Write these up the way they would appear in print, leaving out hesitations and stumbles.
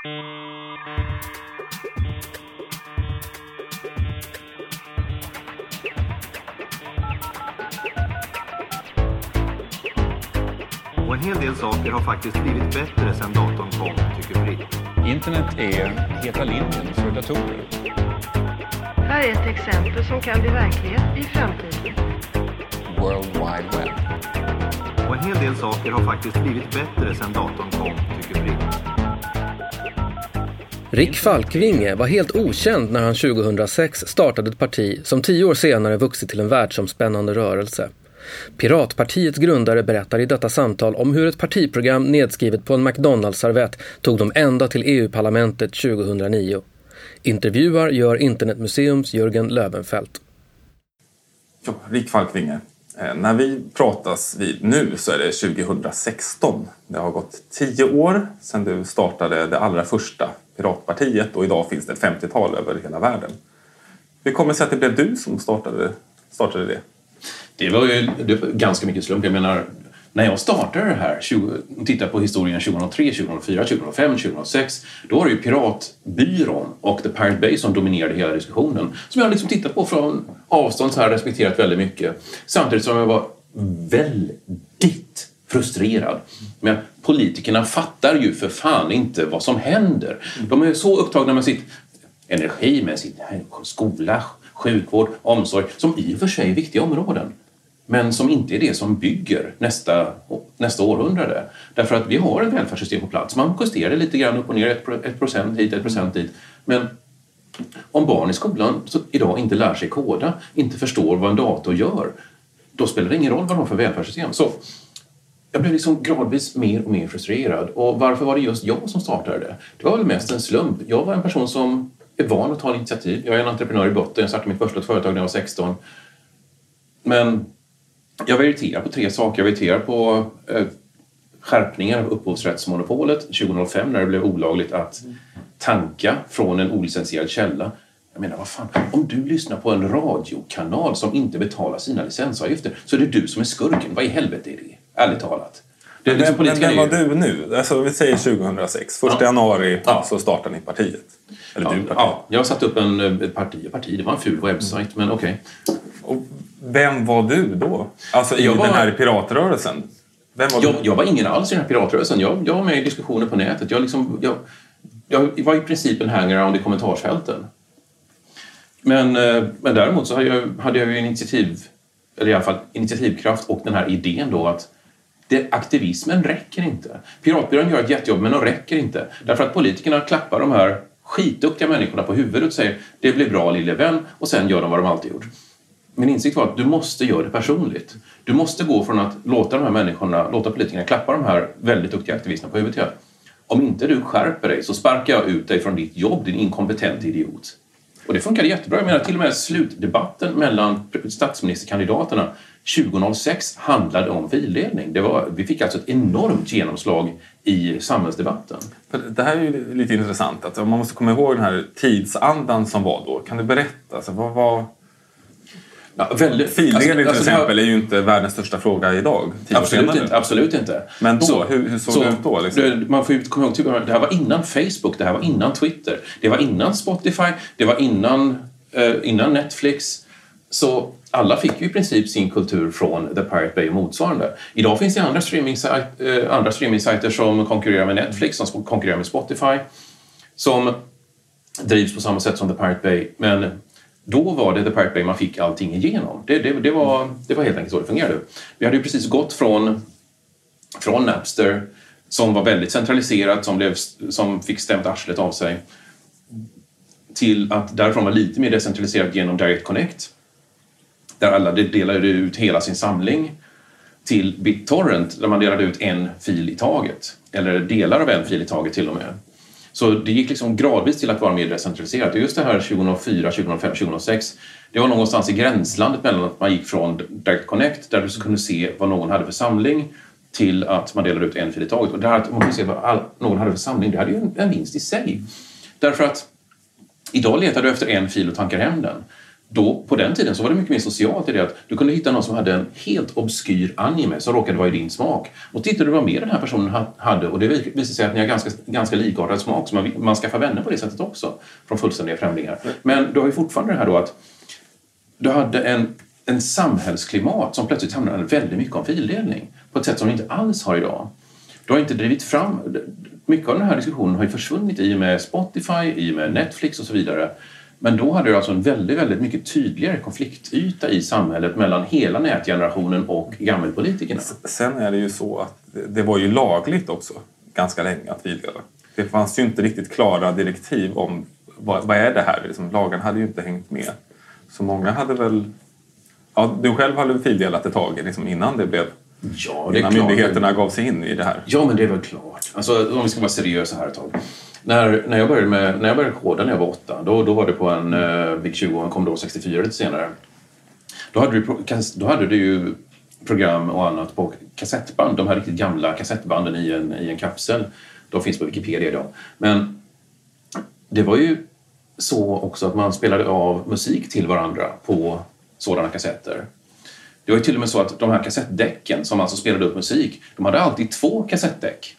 Och en hel del saker har faktiskt blivit bättre sedan datorn kom, tycker Britt. Internet är heta linjen för datorer. Här är ett exempel som kan bli verklighet i framtiden. World Wide Web. Och en hel del saker har faktiskt blivit bättre sedan datorn kom, tycker Britt. Rick Falkvinge var helt okänd när han 2006 startade ett parti som 10 år senare vuxit till en världsomspännande rörelse. Piratpartiets grundare berättar i detta samtal om hur ett partiprogram nedskrivet på en McDonalds-servett tog dem ända till EU-parlamentet 2009. Intervjuar gör Internetmuseums Jörgen Löwenfelt. Ja, Rick Falkvinge. När vi pratas vid nu så är det 2016. Det har gått 10 år sedan du startade det allra första piratpartiet och idag finns det ett 50-tal över hela världen. Hur kommer det sig att det blev du som startade det? Det var ganska mycket slump. Jag menar, när jag startade det här, titta på historien 2003, 2004, 2005, 2006, då var det ju Piratbyrån och The Pirate Bay som dominerade hela diskussionen. Som jag liksom tittat på från avstånd så här, respekterat väldigt mycket. Samtidigt som jag var väldigt frustrerad. Men politikerna fattar ju för fan inte vad som händer. De är så upptagna med sitt energi, med sin skola, sjukvård, omsorg, som i och för sig är viktiga områden. Men som inte är det som bygger nästa århundrade. Därför att vi har ett välfärdssystem på plats. Man justerar det lite grann upp och ner, 1% hit, 1% dit. Men om barn i skolan så idag inte lär sig koda, inte förstår vad en dator gör, då spelar det ingen roll vad de har för välfärdssystem. Så jag blev liksom gradvis mer och mer frustrerad. Och varför var det just jag som startade det? Det var väl mest en slump. Jag var en person som är van att ta initiativ. Jag är en entreprenör i botten. Jag startade mitt första företag när jag var 16. Men jag var irriterad på 3 saker. Jag var irriterad på skärpningar av upphovsrättsmonopolet 2005 när det blev olagligt att tanka från en olicensierad källa. Jag menar, vad fan, om du lyssnar på en radiokanal som inte betalar sina licensavgifter så är det du som är skurken. Vad i helvete är det? Ärligt talat. Men vem var du nu? Alltså, vi säger 2006. 1 januari så startade ni partiet. Eller du partiet. Ja, jag satte upp ett parti. Det var en ful webbsajt, men okej. Och vem var du då? Alltså i den här piratrörelsen? Vem var du? Jag var ingen alls i den här piratrörelsen. Jag var med i diskussioner på nätet. Jag var i princip en hangaround i kommentarsfälten. Men däremot så hade jag ju initiativ, eller i alla fall initiativkraft och den här idén då att aktivismen räcker inte. Piratbyrån gör ett jättejobb, men de räcker inte. Därför att politikerna klappar de här skitduktiga människorna på huvudet och säger det blir bra lille vän och sen gör de vad de alltid gjort. Min insikt var att du måste göra det personligt. Du måste gå från att låta politikerna klappa de här väldigt duktiga aktivisterna på huvudet. Om inte du skärper dig så sparkar jag ut dig från ditt jobb, din inkompetent idiot. Och det funkade jättebra. Jag menar till och med slutdebatten mellan statsministerkandidaterna 2006 handlade om fildelning. Vi fick alltså ett enormt genomslag i samhällsdebatten. Det här är ju lite intressant. Att man måste komma ihåg den här tidsandan som var då. Kan du berätta? Alltså, vad var... Fildelning till exempel är ju inte världens största fråga idag. Absolut inte. Men då, hur såg det ut då? Liksom? Man får ju komma ihåg det här var innan Facebook, det här var innan Twitter, det var innan Spotify, det var innan Netflix. Så alla fick ju i princip sin kultur från The Pirate Bay och motsvarande. Idag finns det andra streamingsajter som konkurrerar med Netflix, som konkurrerar med Spotify, som drivs på samma sätt som The Pirate Bay. Men då var det The Pirate Bay man fick allting igenom. Det var helt enkelt så det fungerade. Vi hade ju precis gått från Napster, som var väldigt centraliserat, som fick stämt arslet av sig, till att därifrån var lite mer decentraliserat genom Direct Connect, där alla delade ut hela sin samling, till BitTorrent där man delade ut en fil i taget, eller delar av en fil i taget till och med. Så det gick liksom gradvis till att vara mer decentraliserat. Och just det här 2004, 2005, 2006, det var någonstans i gränslandet mellan att man gick från Direct Connect, där du kunde se vad någon hade för samling, till att man delade ut en fil i taget. Och det här att man kunde se vad någon hade för samling, det hade ju en vinst i sig. Därför att idag letar du efter en fil och tankar hem den. Då, på den tiden så var det mycket mer socialt i det att du kunde hitta någon som hade en helt obskyr anime som råkade vara i din smak. Och tittade du vad mer den här personen hade, och det visade sig att ni har ganska likartad smak, så man skaffar vänner på det sättet också från fullständiga främlingar. Men du har ju fortfarande det här då att du hade en samhällsklimat som plötsligt handlade väldigt mycket om fildelning på ett sätt som du inte alls har idag. Du har inte drivit fram... Mycket av den här diskussionen har ju försvunnit i och med Spotify, i och med Netflix och så vidare. Men då hade du alltså en väldigt, väldigt mycket tydligare konfliktyta i samhället mellan hela nätgenerationen och gammelpolitikerna. Sen är det ju så att det var ju lagligt också ganska länge att fildela. Det fanns ju inte riktigt klara direktiv om vad är det här. Liksom, lagen hade ju inte hängt med. Så många hade väl... Ja, du själv hade fildelat ett tag liksom, innan det blev... Ja, det är innan klart. Myndigheterna gav sig in i det här. Ja, men det är väl klart. Alltså, om vi ska vara seriösa här ett tag. När jag började koda när jag var 8, då var det på en VIC-20 och en Commodore 64 lite senare. Då hade du ju program och annat på kassettband. De här riktigt gamla kassettbanden i en kapsel. De finns på Wikipedia idag. Men det var ju så också att man spelade av musik till varandra på sådana kassetter. Det var ju till och med så att de här kassettdäcken som alltså spelade upp musik, de hade alltid 2 kassettdäck.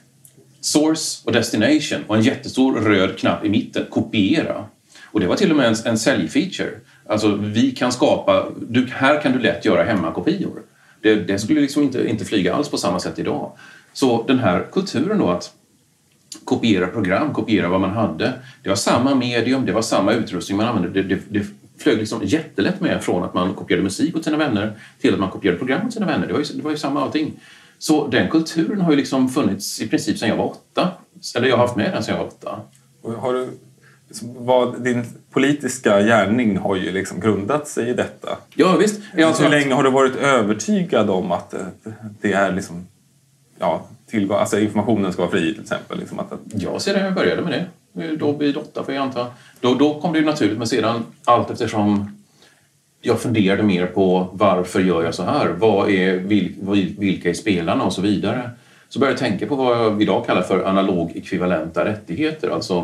Source och destination och en jättestor röd knapp i mitten, kopiera. Och det var till och med en säljfeature. Alltså vi kan skapa, här kan du lätt göra hemmakopior. Det skulle liksom inte flyga alls på samma sätt idag. Så den här kulturen då att kopiera program, kopiera vad man hade. Det var samma medium, det var samma utrustning man använde. Det flög liksom jättelätt med från att man kopierade musik åt sina vänner till att man kopierade program åt sina vänner. Det var ju samma allting. Så den kulturen har ju liksom funnits i princip sedan jag var 8. Eller jag har haft med den sedan jag var 8. Har du, din politiska gärning har ju liksom grundat sig i detta. Ja, visst. Hur länge har du varit övertygad om att det är liksom... Ja, alltså informationen ska vara fri till exempel. Liksom Jag ser det, jag började med det. Då vid 8 får jag anta. Då kom det ju naturligt, men sedan allt eftersom jag funderade mer på varför gör jag så här? Vilka är spelarna och så vidare. Så började jag tänka på vad jag idag kallar för analog ekvivalenta rättigheter. Alltså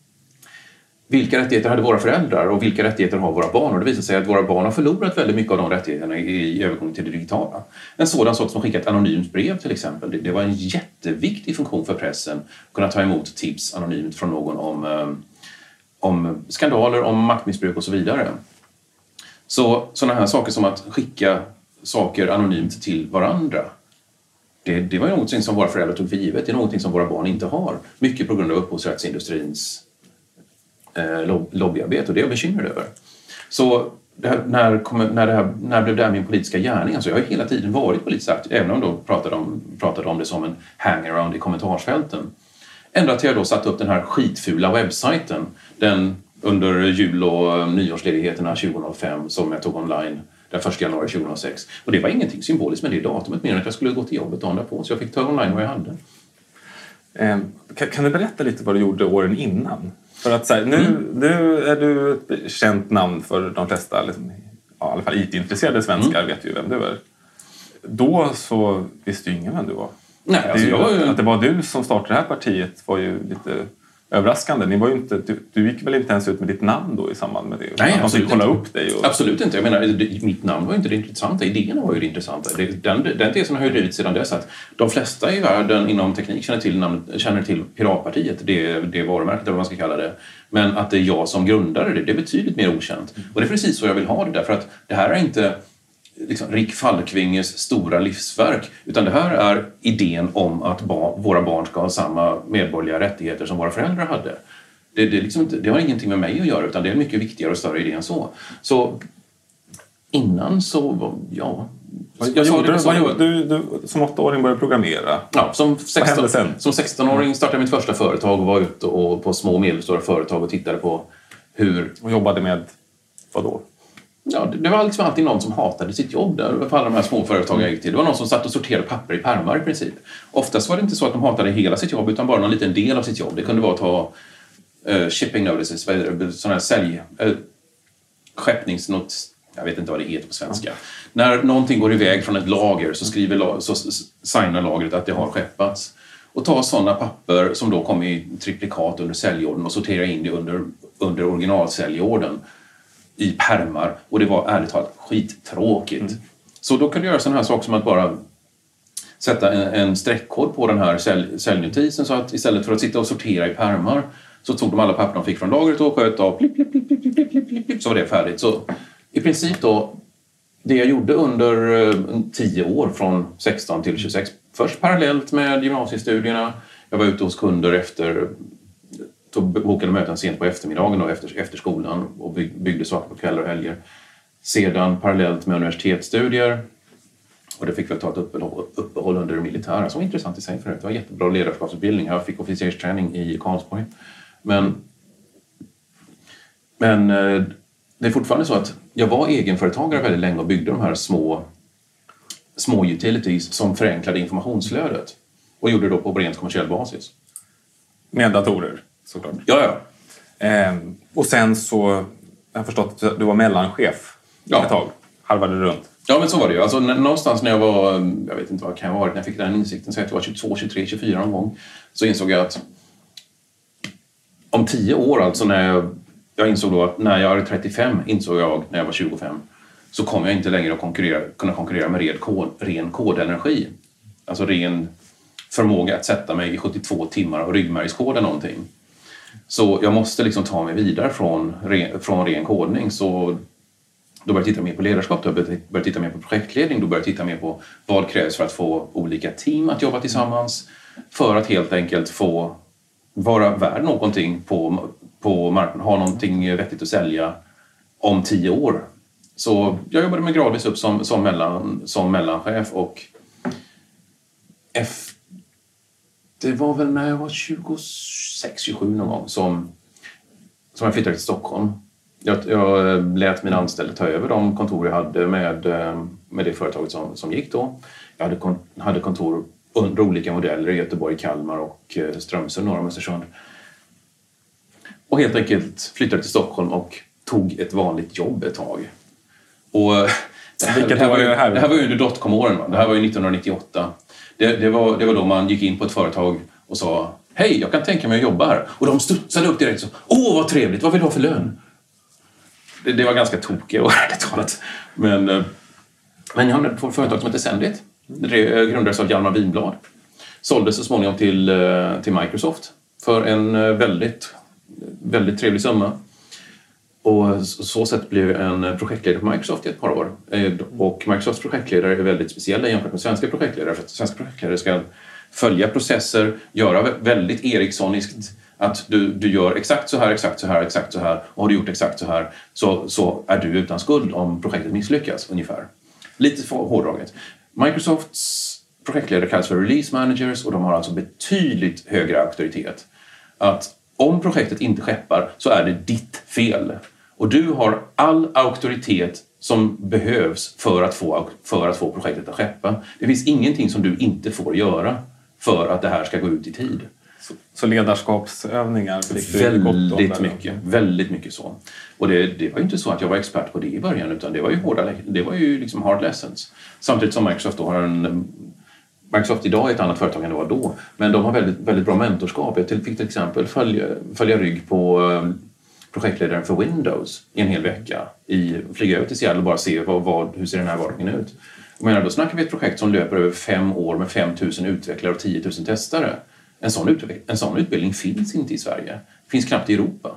vilka rättigheter hade våra föräldrar och vilka rättigheter har våra barn? Och det visar sig att våra barn har förlorat väldigt mycket av de rättigheterna i övergång till det digitala. En sådan sak som skicka ett anonymt brev till exempel. Det var en jätteviktig funktion för pressen att kunna ta emot tips anonymt från någon om skandaler, om maktmissbruk och så vidare. Så sådana här saker som att skicka saker anonymt till varandra. Det var ju något som våra föräldrar tog för givet. Det är något som våra barn inte har. Mycket på grund av upphovsrättsindustrins lobbyarbete, och det är jag bekymrad över. Så när blev det här min politiska gärning? Alltså jag har hela tiden varit politiskt aktiv, även om jag pratade om det som en hangaround i kommentarsfälten. Ända till jag då satte upp den här skitfula webbsajten, den under jul- och nyårsledigheterna 2005 som jag tog online den 1 januari 2006. Och det var ingenting symboliskt med det datumet, mer än att jag skulle gå till jobbet dagen därpå, så jag fick ta online vad jag hade. Kan du berätta lite vad du gjorde åren innan? För att så här, nu är du ett känt namn för de flesta, liksom, ja, i alla fall IT-intresserade svenskar vet ju vem du är. Då så visste ju ingen vem du var. Nej, alltså att det var du som startade det här partiet var ju lite överraskande. Ni var ju inte, du gick väl inte ens ut med ditt namn då i samband med det? Nej, man fick kolla upp dig. Absolut inte. Jag menar, mitt namn var ju inte det intressanta. Idéerna var ju det intressanta. Den tesen har ju drivit sedan dess att de flesta i världen inom teknik känner till Piratpartiet. Det varumärket eller vad man ska kalla det. Men att det är jag som grundade det är betydligt mer okänt. Och det är precis så jag vill ha det där. För att det här är inte liksom Rick Falkvinges stora livsverk, utan det här är idén om att våra barn ska ha samma medborgerliga rättigheter som våra föräldrar hade. Det har ingenting med mig att göra, utan det är en mycket viktigare och större idé än så. Så innan så, ja... Du som 8-åring började programmera. Ja, som 16-åring startade jag mitt första företag och var ute på små och medelstora företag och tittade på hur... Och jobbade med vad då? Ja, det var liksom alltid någon som hatade sitt jobb där på alla de här småföretagen jag gick till. Det var någon som satt och sorterade papper i pärmar i princip. Oftast var det inte så att de hatade hela sitt jobb, utan bara någon liten del av sitt jobb. Det kunde vara att ta shipping notices, sådana här skeppningsnot, jag vet inte vad det heter på svenska. När någonting går iväg från ett lager så signar lagret att det har skeppats. Och ta sådana papper som då kom i triplikat under säljorden och sortera in det under originalsäljorden i pärmar och det var ärligt talat skittråkigt. Så då kunde jag göra sån här sak som att bara sätta en streckkod på den här säljnotisen, så att istället för att sitta och sortera i pärmar så tog de alla papper de fick från lagret och sköt av plipp, så var det färdigt. Så i princip då, det jag gjorde under 10 år från 16 till 26, först parallellt med gymnasiestudierna, jag var ute hos kunder bokade möten sent på eftermiddagen då, efter skolan och byggde saker på kvällar och helger. Sedan parallellt med universitetsstudier, och det fick väl ta ett uppehåll under det militära, som var intressant i sig förut. Det var jättebra ledarskapsutbildning. Jag fick officersträning i Karlsborg. Men det är fortfarande så att jag var egenföretagare väldigt länge och byggde de här små utilities som förenklade informationsflödet. Och gjorde det då på rent kommersiell basis. Med datorer, såklart. Ja. Och sen så, jag har förstått att du var mellanchef ett tag. Halvade runt. Ja, men så var det ju. Alltså, någonstans när jag var, jag vet inte vad kan jag vara, när jag fick den insikten, så att jag var 22, 23, 24 någon gång, så insåg jag att om 10 år, alltså när jag insåg då att när jag är 35, insåg jag när jag var 25, så kommer jag inte längre att kunna konkurrera med ren kodenergi. Alltså ren förmåga att sätta mig i 72 timmar och ryggmärgskoda någonting. Så jag måste liksom ta mig vidare från ren kodning. Så då börjar jag titta mer på ledarskap, då börjar jag titta mer på projektledning, då börjar jag titta mer på vad krävs för att få olika team att jobba tillsammans, för att helt enkelt få vara värd någonting på marknaden, ha någonting vettigt att sälja om 10 år. Så jag jobbade mig gradvis upp som mellanchef, och det var väl när jag var 26-27 någon gång som jag flyttade till Stockholm. Jag lät mina anställda ta över de kontor jag hade med det företaget som gick då. Jag hade kontor under olika modeller i Göteborg, Kalmar och Strömsund norr om Östersund. Och helt enkelt flyttade till Stockholm och tog ett vanligt jobb ett tag. Och det här var ju under dotcom-åren. Det här var ju 1998. Det var då man gick in på ett företag och sa: hej, jag kan tänka mig att jobba här. Och de studsade upp direkt så: åh, vad trevligt, vad vill du ha för lön? Det var ganska tokigt och ärligt talat. Men jag hade ett företag som hette Sendit. Det grundades av Hjalmar Winblad. Såldes så småningom till Microsoft för en väldigt, väldigt trevlig summa. Och så sätt blev en projektledare på Microsoft i ett par år. Och Microsofts projektledare är väldigt speciella jämfört med svenska projektledare. För att svenska projektledare ska följa processer, göra väldigt Ericssoniskt. Att du gör exakt så här, exakt så här, exakt så här. Och har du gjort exakt så här, så är du utan skuld om projektet misslyckas ungefär. Lite för hårdraget. Microsofts projektledare kallas för release managers, och de har alltså betydligt högre auktoritet. Att om projektet inte skeppar så är det ditt fel. Och du har all auktoritet som behövs för att få projektet att skeppa. Det finns ingenting som du inte får göra för att det här ska gå ut i tid. Så ledarskapsövningar fick du väldigt mycket så. Och det var ju inte så att jag var expert på det i början, utan det var ju liksom hard lessons. Samtidigt som Microsoft då har Microsoft idag är ett annat företag än det var då, men de har väldigt, väldigt bra mentorskap. Jag fick till exempel följa rygg på projektledaren för Windows i en hel vecka. Flyga över till Seattle och bara se hur ser den här vardagen ut. Jag menar, då snackar vi ett projekt som löper över 5 år med 5 000 utvecklare och 10 000 testare. En sån utbildning finns inte i Sverige. Finns knappt i Europa.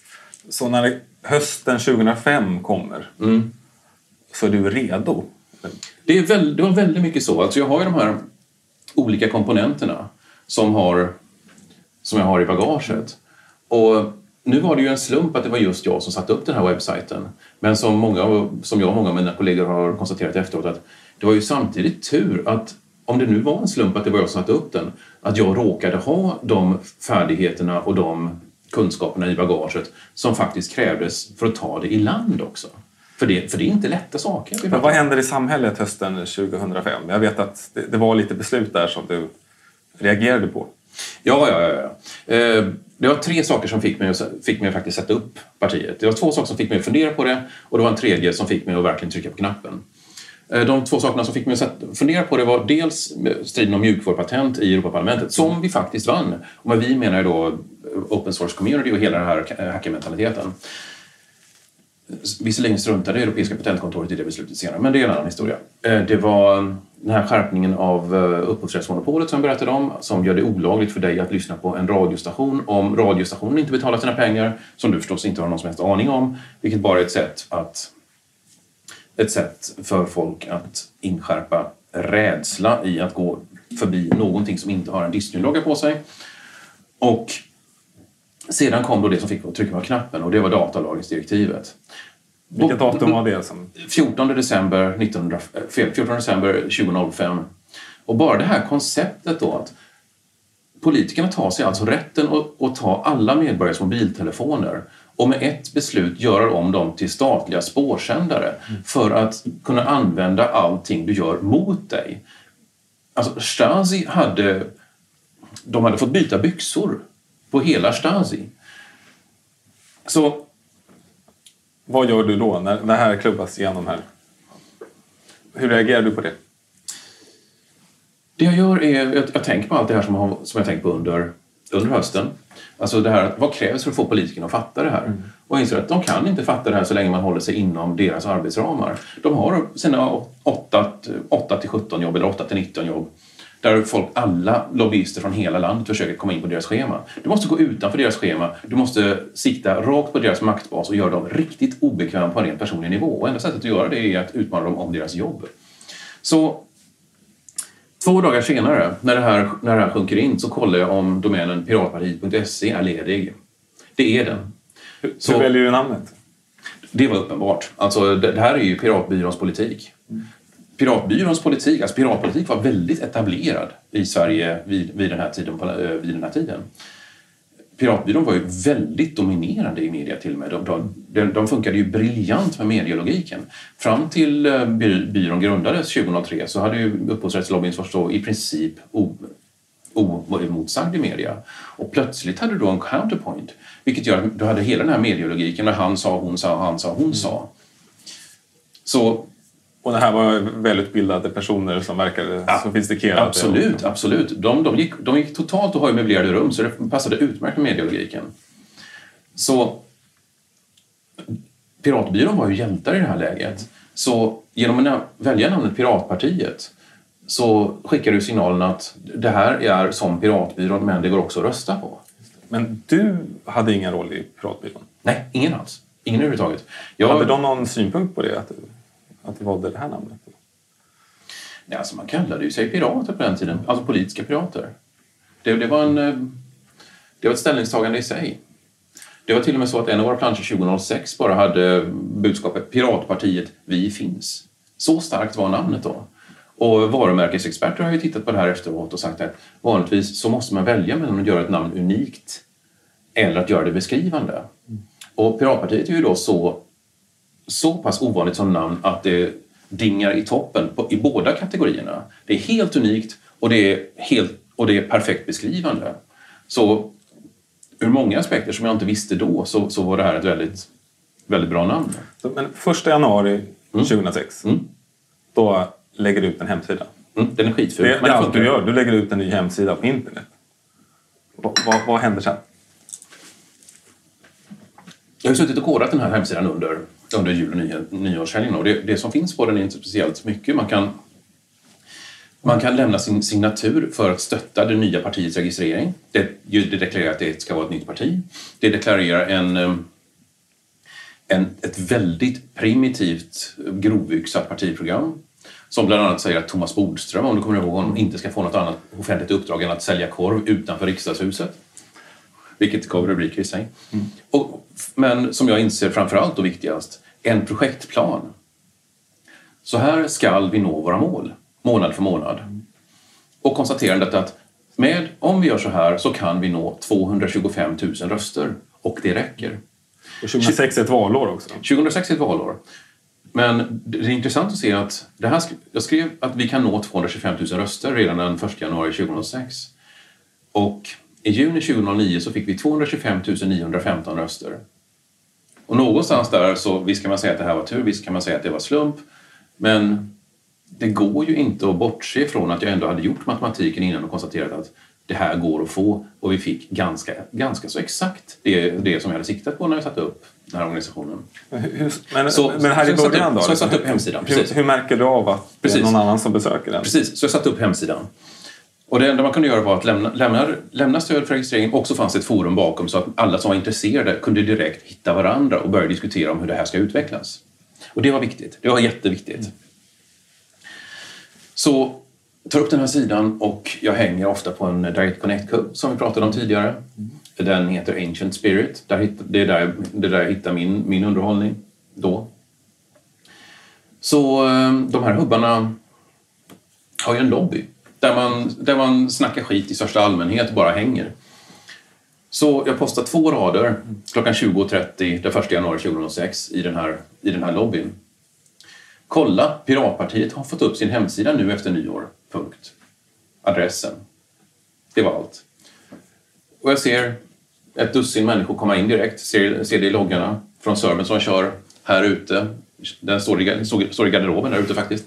Så när hösten 2005 kommer, så är du redo? Det var väldigt mycket så. Alltså jag har ju de här olika komponenterna som jag har i bagaget. Och nu var det ju en slump att det var just jag som satte upp den här webbsajten. Men som jag och många av mina kollegor har konstaterat efteråt, att det var ju samtidigt tur att, om det nu var en slump att det var jag som satte upp den, att jag råkade ha de färdigheterna och de kunskaperna i bagaget som faktiskt krävdes för att ta det i land också. För det är inte lätta saker. Men vad händer i samhället hösten 2005? Jag vet att det var lite beslut där som du reagerade på. Ja. Det var 3 saker som fick mig att faktiskt sätta upp partiet. Det var 2 saker som fick mig att fundera på det, och det var en tredje som fick mig att verkligen trycka på knappen. De 2 sakerna som fick mig att fundera på det var dels striden om mjukvarupatent i Europaparlamentet, som vi faktiskt vann. Och vad vi menar är då open source community och hela den här hackermentaliteten. Visserligen struntade Europeiska patentkontoret i det beslutet senare, men det är en annan historia. Det var den här skärpningen av upphovsrättsmonopolet som jag berättade om, som gör det olagligt för dig att lyssna på en radiostation om radiostationen inte betalar sina pengar, som du förstås inte har någon som helst aning om, vilket bara är ett sätt för folk att inskärpa rädsla i att gå förbi någonting som inte har en Disney-logga på sig. Och sedan kom då det som fick att trycka på knappen, och det var datalagringsdirektivet. Vilket datum var det? 14 december 2005. Och bara det här konceptet då att politikerna tar sig alltså rätten att ta alla medborgares mobiltelefoner och med ett beslut göra om dem till statliga spårsändare för att kunna använda allting du gör mot dig. Alltså Stasi hade fått byta byxor på hela Stasi. Så vad gör du då när det här klubbas igenom här? Hur reagerar du på det? Det jag gör är jag tänker på allt det här som jag tänkt på under hösten. Alltså det här, vad krävs för att få politikerna att fatta det här? Och jag inser att de kan inte fatta det här så länge man håller sig inom deras arbetsramar. De har sina 8-17 jobb eller 8-19 jobb. Där alla lobbyister från hela landet försöker komma in på deras schema. Du måste gå utanför deras schema. Du måste sikta rakt på deras maktbas och göra dem riktigt obekväma på en rent personlig nivå. Och enda sättet att göra det är att utmana dem om deras jobb. Så 2 dagar senare, när det här sjunker in, så kollar jag om domänen piratpartiet.se är ledig. Det är den. Så hur väljer du namnet? Det var uppenbart. Alltså, det här är ju Piratbyråns politik. Piratbyråns politik, alltså piratpolitik var väldigt etablerad i Sverige vid den här tiden. Piratbyrån var ju väldigt dominerande i media till och med. De funkade ju briljant med medialogiken. Fram till byrån grundades 2003 så hade ju upphovsrättslobbyns förstå i princip oemotsagd i media. Och plötsligt hade du då en counterpoint. Vilket gör att du hade hela den här medialogiken när han sa, hon sa, han sa, hon sa. Så... Och det här var välutbildade personer som verkade sofistikerade. Absolut. De gick totalt och har möblerade rum, så det passade utmärkt med medialogiken. Så Piratbyrån var ju hjältar i det här läget. Så genom att välja namnet Piratpartiet så skickar du signalen att det här är som Piratbyrån, men det går också att rösta på. Men du hade ingen roll i Piratbyrån? Nej, ingen alls. Ingen överhuvudtaget. Hade de någon synpunkt på det? Att det var det här namnet? Ja, alltså man kallade ju sig pirater på den tiden. Alltså politiska pirater. Det var ett ställningstagande i sig. Det var till och med så att en av våra planscher 2006 bara hade budskapet Piratpartiet, vi finns. Så starkt var namnet då. Och varumärkesexperter har ju tittat på det här efteråt och sagt att vanligtvis så måste man välja mellan att göra ett namn unikt eller att göra det beskrivande. Och Piratpartiet är ju då så pass ovanligt som namn att det dingar i toppen i båda kategorierna. Det är helt unikt och det är perfekt beskrivande. Så ur många aspekter som jag inte visste då så var det här ett väldigt, väldigt bra namn. Men 1 januari 2006 då lägger du ut en hemsida. Den är skitful. Det är allt du gör. Du lägger ut en ny hemsida på internet. Vad händer sen? Jag har suttit och kodat den här hemsidan under jul- och nyårshelgen. Och det som finns på den är inte speciellt mycket. Man kan lämna sin signatur för att stötta det nya partiets registrering. Det deklarerar att det ska vara ett nytt parti. Det deklarerar ett väldigt primitivt grovyxat partiprogram. Som bland annat säger att Thomas Bodström, om du kommer ihåg honom, inte ska få något annat offentligt uppdrag än att sälja korv utanför riksdagshuset. Vilket gav rubriker i sig. Men som jag inser framförallt och viktigast, en projektplan. Så här ska vi nå våra mål, månad för månad. Och konstaterandet att om vi gör så här så kan vi nå 225 000 röster. Och det räcker. Och 2006 är ett valår också. 2006 är ett valår. Men det är intressant att se att jag skrev att vi kan nå 225 000 röster redan den 1 januari 2006. Och i juni 2009 så fick vi 225 915 röster. Och någonstans där så visst kan man säga att det här var tur, visst kan man säga att det var slump. Men det går ju inte att bortse från att jag ändå hade gjort matematiken innan och konstaterat att det här går att få. Och vi fick ganska så exakt det som jag hade siktat på när jag satte upp den här organisationen. Men här i början då? Så jag satte upp hemsidan. Hur märker du av att det är någon annan som besöker den? Precis, så jag satte upp hemsidan. Och det enda man kunde göra var att lämna stöd för registrering. Och så fanns ett forum bakom så att alla som var intresserade kunde direkt hitta varandra och börja diskutera om hur det här ska utvecklas. Och det var viktigt. Det var jätteviktigt. Så tar upp den här sidan och jag hänger ofta på en Direct Connect-kubb som vi pratade om tidigare. Den heter Ancient Spirit. Det är där jag hittar min underhållning då. Så de här hubbarna har ju en lobby där man snackar skit i största allmänhet och bara hänger. Så jag postar 2 rader klockan 20.30 den 1 januari 2006 i den här lobbyn. Kolla, Piratpartiet har fått upp sin hemsida nu efter nyår. Punkt. Adressen. Det var allt. Och jag ser ett dussin människor komma in direkt. Ser det i loggarna från servern som kör här ute. Den står i garderoben där ute faktiskt.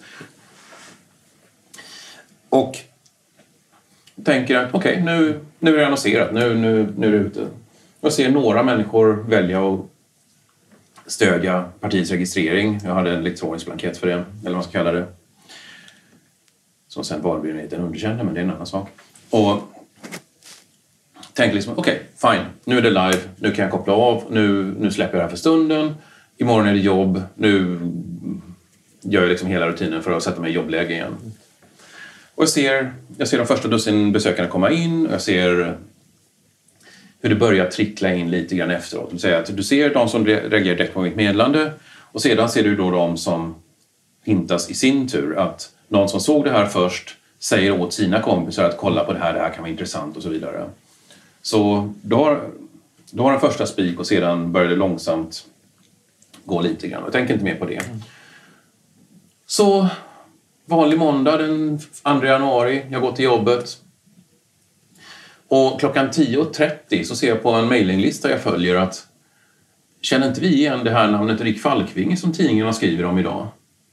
Och tänker att okej, nu är det annonserat. Nu är det ute. Jag ser några människor välja att stödja partiets registrering. Jag hade en elektronisk blankett för det, eller vad man ska kalla det. Som sen valmyndigheten underkände, men det är en annan sak. Och tänkte liksom, okej, fine. Nu är det live, nu kan jag koppla av, nu släpper jag det här för stunden. Imorgon är det jobb, nu gör jag liksom hela rutinen för att sätta mig i jobbläge igen. Och jag ser de första dussin besökarna komma in, och jag ser hur det börjar trickla in lite grann efteråt. Det vill säga att du ser de som reagerar direkt på mitt meddelande, och sedan ser du då de som hintas i sin tur att någon som såg det här först säger åt sina kompisar att kolla på det här kan vara intressant och så vidare. Så då har den första spik, och sedan börjar det långsamt gå lite grann. Jag tänker inte mer på det. Så vanlig måndag den 2 januari, jag går till jobbet. Och klockan 10.30 så ser jag på en mailinglista jag följer att känner inte vi igen det här namnet Rick Falkvinge som tidningarna skriver om idag?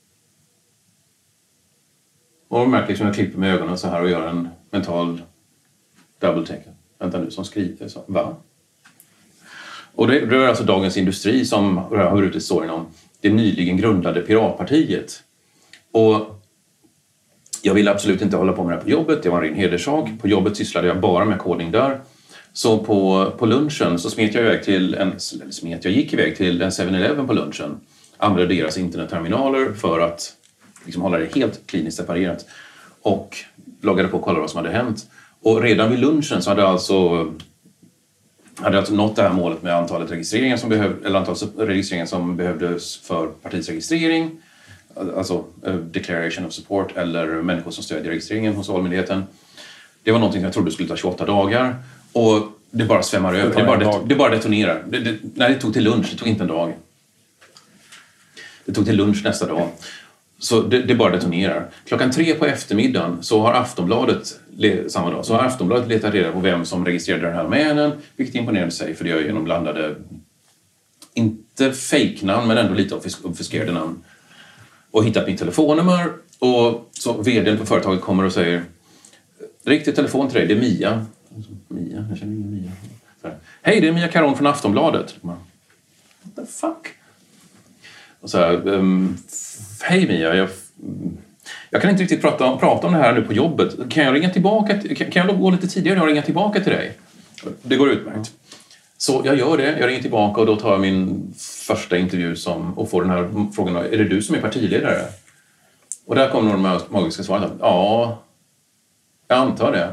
Och jag märker liksom jag klipper med ögonen så här och gör en mental double take. Vänta nu, som skriver så. Va? Och det är alltså Dagens Industri som har ut historien om det nyligen grundade Piratpartiet. Och jag ville absolut inte hålla på med det här på jobbet. Det var en ren hederssak. På jobbet sysslade jag bara med kodning där. Så på lunchen så gick jag iväg till en 7-Eleven på lunchen. Använde deras internetterminaler för att liksom hålla det helt kliniskt separerat. Och loggade på och kollade vad som hade hänt. Och redan vid lunchen så hade alltså nått det här målet med antalet registreringar som behövdes för partiets registrering. Alltså declaration of support eller människor som stödjer registreringen hos valmyndigheten. Det var någonting som jag trodde skulle ta 28 dagar. Och det bara svämmar över. Det bara detonerar. Det tog till lunch, det tog inte en dag. Det tog till lunch nästa dag. Så det bara detonerar. Klockan 3 på eftermiddagen så har Aftonbladet samma dag. Så har Aftonbladet letat reda på vem som registrerade den här domänen. Vilket imponerade sig, för det är genomblandade, inte fake-namn men ändå lite obfuskerade namn. Och hittat mitt telefonnummer. Och så vdn på företaget kommer och säger: riktig telefon till dig, det är Mia. Mia, jag känner ingen Mia. Hej, det är Mia Caron från Aftonbladet. What the fuck? Och så här, hej Mia, jag kan inte riktigt prata om det här nu på jobbet. Kan jag ringa tillbaka? Kan jag gå lite tidigare och ringa tillbaka till dig? Det går utmärkt. Så jag gör det, jag ringer tillbaka och då tar jag min första intervju och får den här frågan: är det du som är partiledare? Och där kommer de magiska svaren: ja, jag antar det.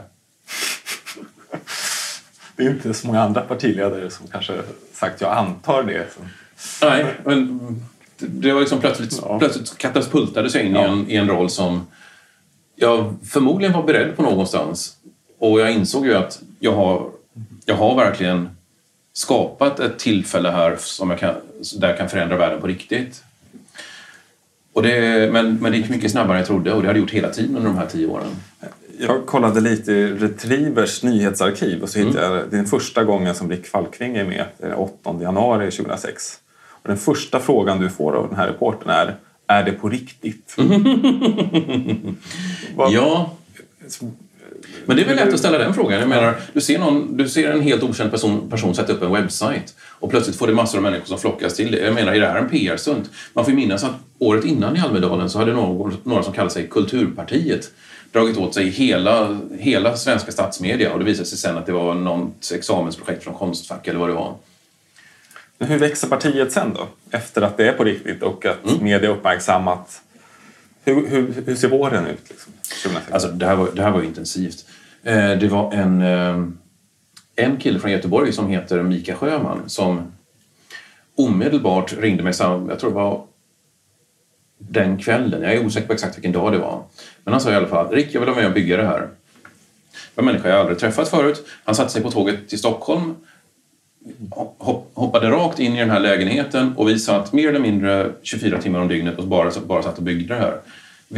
Det är inte så många andra partiledare som kanske sagt jag antar det. Nej, men det var liksom plötsligt katapultade sig in i en roll som jag förmodligen var beredd på någonstans. Och jag insåg ju att jag har verkligen skapat ett tillfälle här som där jag kan förändra världen på riktigt. Och men det gick mycket snabbare än jag trodde, och det hade gjort hela tiden under de här 10 åren. Jag kollade lite i Retrievers nyhetsarkiv och så hittade jag den första gången som Rick Falkvinge är med, det är 8 januari 2006. Och den första frågan du får av den här reporten är det på riktigt? Ja. Men det är väl lätt att ställa den frågan. Jag menar, du ser en helt okänd person sätta upp en webbsajt och plötsligt får det massor av människor som flockas till det. Jag menar, är det här en PR-stunt? Man får minnas att året innan i Almedalen så hade några som kallar sig Kulturpartiet dragit åt sig hela svenska statsmedia, och det visade sig sen att det var något examensprojekt från Konstfack eller vad det var. Men hur växer partiet sen då? Efter att det är på riktigt och att media uppmärksammat. Hur ser våren ut? Liksom, alltså, det här var intensivt. Det var en kille från Göteborg som heter Mika Sjöman som omedelbart ringde mig. Jag tror det var den kvällen. Jag är osäker på exakt vilken dag det var. Men han sa i alla fall: Rick, jag vill vara med och bygga det här. Det var en människa jag aldrig träffat förut. Han satte sig på tåget till Stockholm, hoppade rakt in i den här lägenheten, och vi satt mer eller mindre 24 timmar om dygnet och bara satt och byggde det här.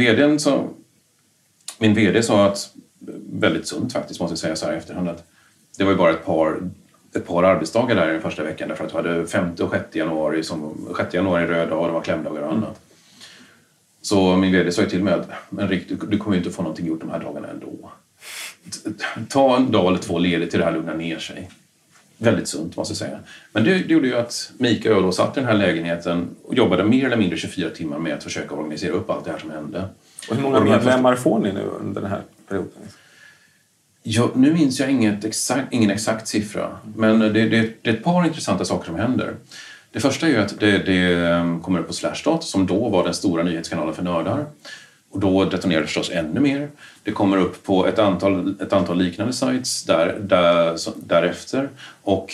Min vd sa att, väldigt sunt faktiskt måste jag säga så här i efterhand, att det var ju bara ett par arbetsdagar där i den första veckan, därför att du hade 5 och 6 januari som 6 januari röd dag och det var klämdagar och annat. Så min vd sa ju till mig att, men Rick, du kommer ju inte få någonting gjort de här dagarna ändå. Ta en dag eller 2 ledigt till det här lugna ner sig. Väldigt sunt måste jag säga. Men det gjorde ju att Mika och jag då satt i den här lägenheten och jobbade mer eller mindre 24 timmar med att försöka organisera upp allt det här som hände. Och hur många medlemmar får ni nu under den här perioden? Ja, nu minns jag ingen exakt siffra. Men det är ett par intressanta saker som händer. Det första är ju att det kommer upp på Slashdot, som då var den stora nyhetskanalen för nördar. Och då detonerar det förstås ännu mer. Det kommer upp på ett antal liknande sites därefter. Och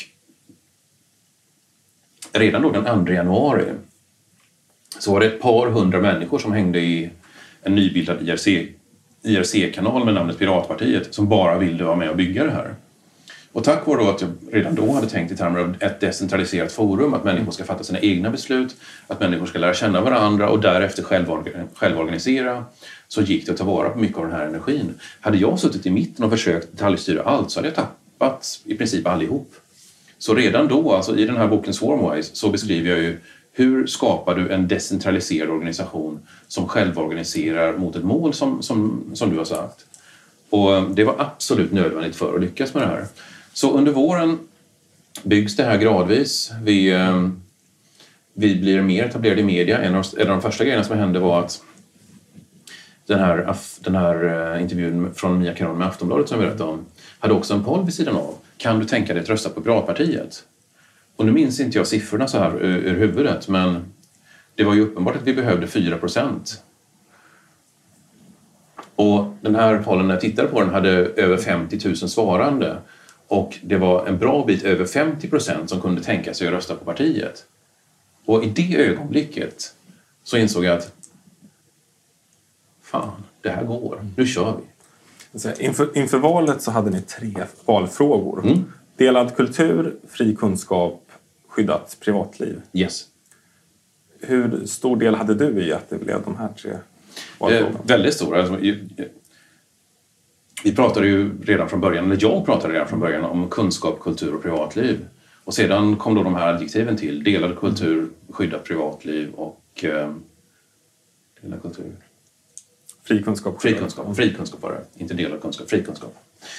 redan då den 2 januari så var det ett par hundra människor som hängde i en nybildad IRC-kanal med namnet Piratpartiet, som bara ville vara med och bygga det här. Och tack vare då att jag redan då hade tänkt i termer av ett decentraliserat forum, att människor ska fatta sina egna beslut, att människor ska lära känna varandra och därefter självorganisera, så gick det att ta vara på mycket av den här energin. Hade jag suttit i mitten och försökt detaljstyra allt, så hade jag tappat i princip allihop. Så redan då, alltså i den här boken Swarmwise, så beskriver jag ju hur skapar du en decentraliserad organisation som självorganiserar mot ett mål som du har sagt. Och det var absolut nödvändigt för att lyckas med det här. Så under våren byggs det här gradvis. Vi blir mer etablerade i media. En av de första grejerna som hände var att den här intervjun från Mia Caron med Aftonbladet som jag berättade om hade också en poll vid sidan av. Kan du tänka dig att rösta på Piratpartiet? Och nu minns inte jag siffrorna så här ur huvudet, men det var ju uppenbart att vi behövde 4%. Och den här pollen, när jag tittade på den, hade över 50 000 svarande. Och det var en bra bit över 50% som kunde tänka sig att rösta på partiet. Och i det ögonblicket så insåg jag att fan, det här går. Nu kör vi. Inför valet så hade ni 3 valfrågor. Delad kultur, fri kunskap, skyddat privatliv. Yes. Hur stor del hade du i att det blev de här 3 valfrågorna? Väldigt stor. Alltså, vi pratade ju redan från början, eller jag pratade redan från början om kunskap, kultur och privatliv. Och sedan kom då de här adjektiven till. Delad kultur, skyddat privatliv och delad kultur. Fri kunskap. Fri kunskap var det. Inte delad kunskap, fri kunskap.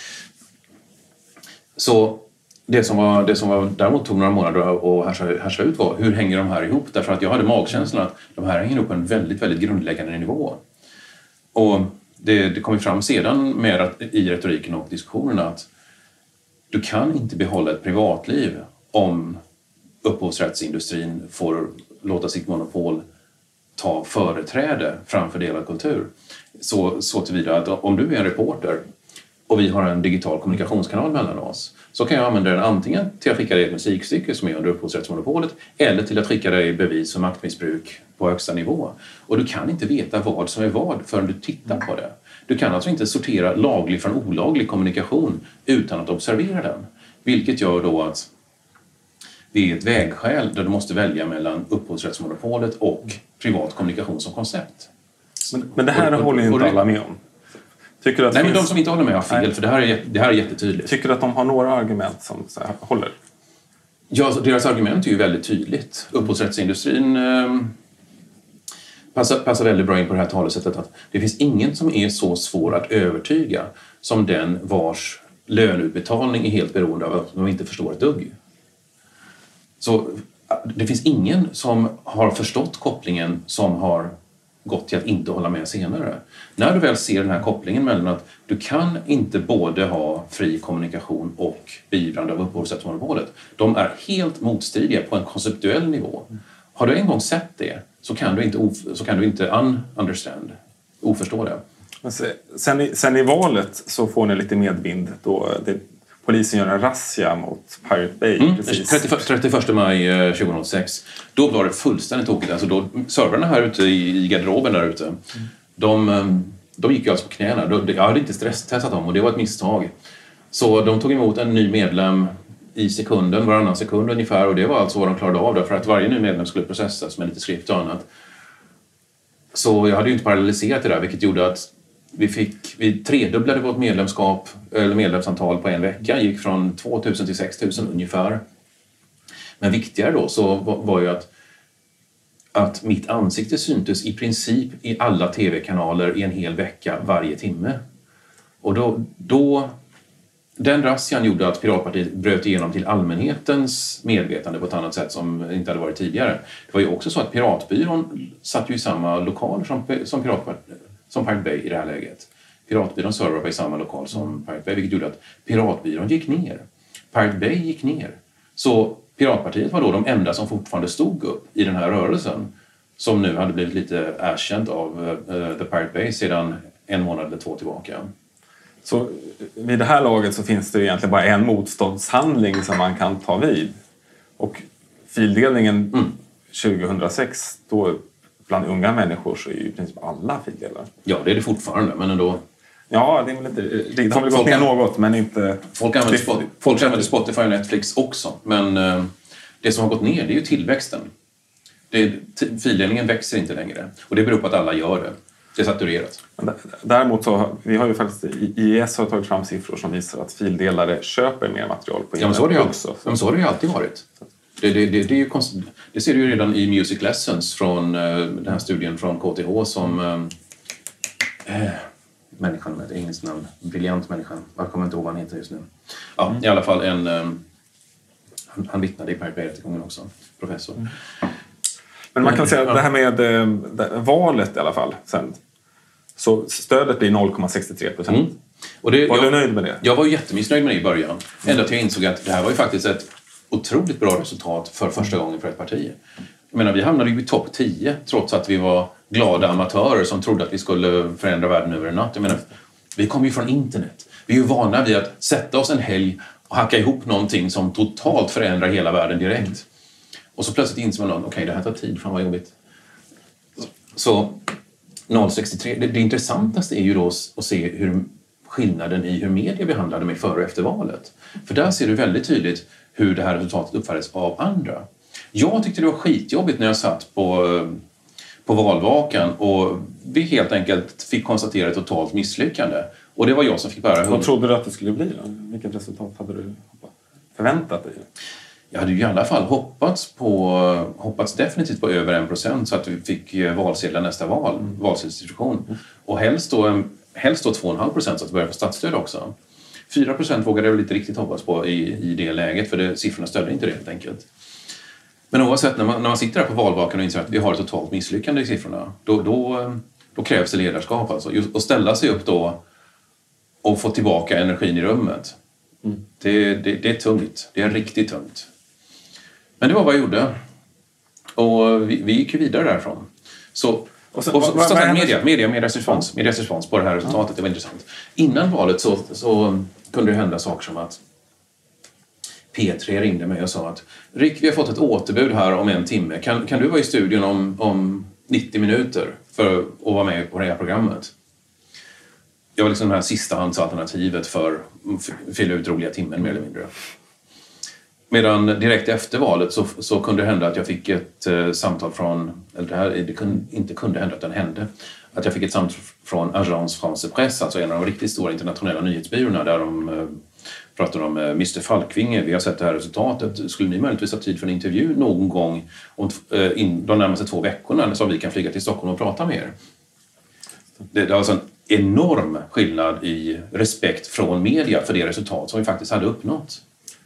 Så det som var däremot tog några månader att härsa ut var hur hänger de här ihop? Därför att jag hade magkänslan att de här hänger ihop på en väldigt, väldigt grundläggande nivå. Och det kom ju fram sedan med att, i retoriken och diskussionerna, att du kan inte behålla ett privatliv om upphovsrättsindustrin får låta sitt monopol ta företräde framför delad kultur. Så tillvida att om du är en reporter och vi har en digital kommunikationskanal mellan oss, så kan jag använda den antingen till att skicka dig ett musikstycke som är under upphovsrättsmonopolet, eller till att skicka dig bevis för maktmissbruk på högsta nivå. Och du kan inte veta vad som är vad förrän du tittar på det. Du kan alltså inte sortera laglig från olaglig kommunikation utan att observera den. Vilket gör då att det är ett vägskäl där du måste välja mellan upphovsrättsmonopolet och privat kommunikation som koncept. Men det här håller ju inte alla med om. Nej, men de som inte håller med har fel, för det här är jättetydligt. Tycker du att de har några argument som så här håller? Ja, alltså, deras argument är ju väldigt tydligt. Upphovsrättsindustrin passar väldigt bra in på det här talesättet att det finns ingen som är så svår att övertyga som den vars löneutbetalning är helt beroende av att de inte förstår ett dugg. Så det finns ingen som har förstått kopplingen som har gått till att inte hålla med senare. När du väl ser den här kopplingen mellan att du kan inte både ha fri kommunikation och beivrande av upphovsrättsmonopolet. De är helt motstridiga på en konceptuell nivå. Har du en gång sett det så kan du inte understand, oförstå det. Sen i valet så får ni lite medvind då polisen gör en razzia mot Pirate Bay. 31 maj 2006. Då var det fullständigt tokigt. Alltså då, servrarna här ute i garderoben där ute, de gick ju alltså på knäna. Jag hade inte stresstestat dem och det var ett misstag. Så de tog emot en ny medlem i sekunden, varannan sekund ungefär, och det var alltså vad de klarade av det, för att varje ny medlem skulle processas med lite skrift och annat. Så jag hade ju inte parallelliserat det där, vilket gjorde att vi tredubblade vårt medlemsantal på en vecka, gick från 2000 till 6000 ungefär. Men viktigare då så var ju att mitt ansikte syntes i princip i alla tv-kanaler i en hel vecka varje timme. Och då den razzian gjorde att Piratpartiet bröt igenom till allmänhetens medvetande på ett annat sätt som inte hade varit tidigare. Det var ju också så att Piratbyrån satt ju i samma lokal som Pirate Bay i det här läget. Piratbyrån server var i samma lokal som Pirate Bay, vilket gjorde att Piratbyrån gick ner. Pirate Bay gick ner. Så Piratpartiet var då de enda som fortfarande stod upp i den här rörelsen, som nu hade blivit lite erkänt av The Pirate Bay sedan 1 månad eller 2 tillbaka. Så vid det här laget så finns det egentligen bara en motståndshandling som man kan ta vid. Och fildelningen 2006, då bland unga människor så är ju i princip alla fildelare. Ja, det är det fortfarande, men ändå... Ja, det är väl inte... Det har väl gått ner något, men inte... Folk använder Spotify och Netflix också, men det som har gått ner, det är ju tillväxten. Fildelningen växer inte längre, och det beror på att alla gör det. Det är saturerat. Däremot så vi har ju faktiskt IES har tagit fram siffror som visar att fildelare köper mer material på internet. Ja, men så har det ju alltid varit. Det är ju det ser du ju redan i Music Lessons från den här studien från KTH som människan med ett engelskt namn, briljant människan. Jag kommer inte ihåg vad han heter just nu. Ja, i alla fall han vittnade i Pirate Bay-rättegången också, professor. Men man kan säga att det här med valet i alla fall sen. Så stödet blir 0,63%. Var du nöjd med det? Jag var jättemissnöjd med det i början. Ända till jag insåg att det här var ju faktiskt ett otroligt bra resultat för första gången för ett parti. Jag menar, vi hamnade ju i topp 10 trots att vi var glada amatörer som trodde att vi skulle förändra världen över en natt. Jag menar, vi kom ju från internet. Vi är ju vana vid att sätta oss en helg och hacka ihop någonting som totalt förändrar hela världen direkt. Och så plötsligt inser man, okej, det här tar tid, fan vad jobbigt. Så 0,63, det intressantaste är ju då att se hur skillnaden i hur media behandlade mig före och efter valet. För där ser du väldigt tydligt hur det här resultatet uppfattades av andra. Jag tyckte det var skitjobbigt när jag satt på valvakan och vi helt enkelt fick konstatera ett totalt misslyckande. Och det var jag som fick bära. Vad trodde du att det skulle bli då? Vilket resultat hade du förväntat dig? Jag hade ju i alla fall hoppats definitivt på över 1% så att vi fick valsedlar nästa valsedelsdistribution. Och helst då 2,5% så att vi börjar få statsstöd också. 4% vågade jag väl inte riktigt hoppas på i det läget, för siffrorna stödde inte det helt enkelt. Men oavsett, när man sitter där på valvakan och inser att vi har ett totalt misslyckande i siffrorna, då krävs det ledarskap alltså. Just att ställa sig upp då och få tillbaka energin i rummet. Det är tungt. Det är riktigt tungt. Men det var vad jag gjorde. Och vi gick ju vidare därifrån. Medias respons på det här resultatet, det var intressant. Innan valet så kunde det hända saker som att P3 ringde mig och sa att Rick, vi har fått ett återbud här om 1 timme. Kan du vara i studion om 90 minuter för att vara med på det här programmet? Jag var liksom det här sistahandsalternativet för att fylla ut roliga timmen mer eller mindre. Medan direkt efter valet så kunde det hända att jag fick ett samtal från, eller det kunde hända att den hände, att jag fick ett samtal från Agence France Presse, alltså en av de riktigt stora internationella nyhetsbyråerna, där de pratar om Mr. Falkvinge, vi har sett det här resultatet. Skulle ni möjligtvis ha tid för en intervju någon gång de närmaste 2 veckorna så vi kan flyga till Stockholm och prata med er? Det var alltså enorm skillnad i respekt från media för det resultat som vi faktiskt hade uppnått.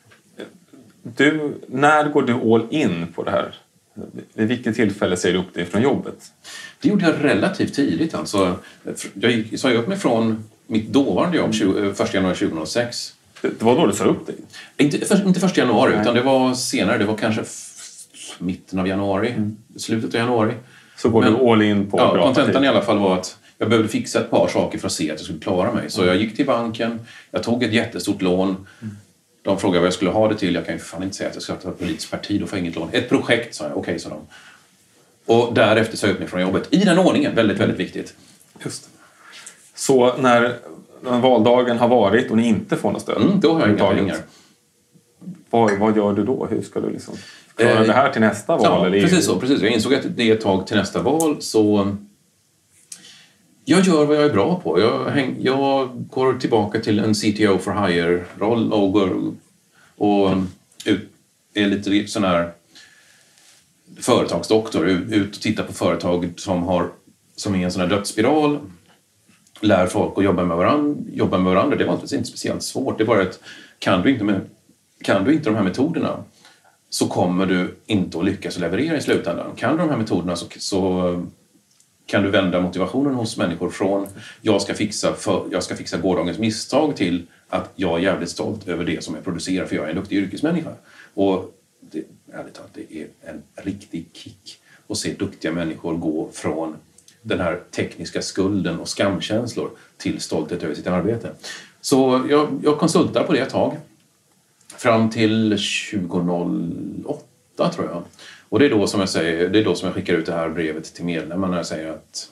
När går du all in på det här? Vid vilket tillfälle säger du upp dig från jobbet? Det gjorde jag relativt tidigt. Alltså, jag sa upp mig från mitt dåvarande jobb 1 januari 2006. Det var då du sa upp dig? Inte 1 januari, utan det var senare. Det var kanske mitten av januari, slutet av januari. Så går du all in på kontentan i alla fall var att jag behövde fixa ett par saker för att se att jag skulle klara mig. Så jag gick till banken, jag tog ett jättestort lån. De frågade vad jag skulle ha det till. Jag kan ju fan inte säga att jag ska ta ett politiskt parti, då får jag inget lån. Ett projekt, sa jag. Okej, sa de. Och därefter sa jag upp mig från jobbet. I den ordningen, väldigt, väldigt viktigt. Just det. Så när valdagen har varit och ni inte får något stöd? Då har jag inga pengar. Vad gör du då? Hur ska du liksom klara det här till nästa val? Ja, eller? precis så. Precis. Jag insåg att det är ett tag till nästa val, så jag gör vad jag är bra på. Jag går tillbaka till en CTO for hire-roll och är lite sån här företagsdoktor. Ut och tittar på företag som är en sån här dödsspiral. Lär folk att jobba med varandra. Det var inte speciellt svårt. Det är bara att kan du inte de här metoderna, så kommer du inte att lyckas leverera i slutändan. Kan du de här metoderna så kan du vända motivationen hos människor från jag ska fixa gårdagens misstag till att jag är jävligt stolt över det som jag producerar, för jag är en duktig yrkesmänniska. Och ärligt talat, det är en riktig kick att se duktiga människor gå från den här tekniska skulden och skamkänslor till stolthet över sitt arbete. Så jag konsultar på det ett tag. Fram till 2008 tror jag. Och det är då som jag skickar ut det här brevet till medlemmarna och säger att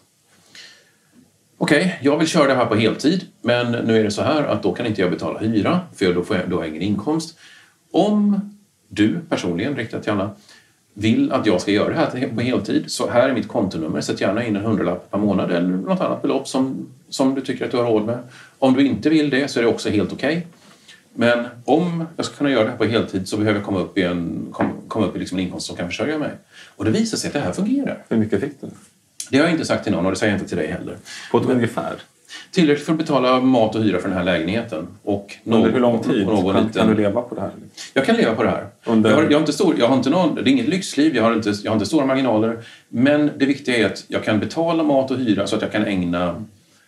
okej, jag vill köra det här på heltid, men nu är det så här att då kan inte jag betala hyra, för då har jag ingen inkomst. Om du personligen, riktat till alla, vill att jag ska göra det här på heltid, så här är mitt kontonummer. Sätt gärna in en 100-lapp per månad eller något annat belopp som du tycker att du har råd med. Om du inte vill det så är det också helt okej. Men om jag ska kunna göra det här på heltid så behöver jag komma upp i liksom en inkomst som kan försörja mig. Och det visar sig att det här fungerar. Hur mycket fick du? Det har jag inte sagt till någon, och det säger jag inte till dig heller. På ett ungefär? Tillräckligt för att betala mat och hyra för den här lägenheten. Och under hur lång tid kan du leva på det här? Jag kan leva på det här. Det är inget lyxliv, jag har inte stora marginaler. Men det viktiga är att jag kan betala mat och hyra så att jag kan ägna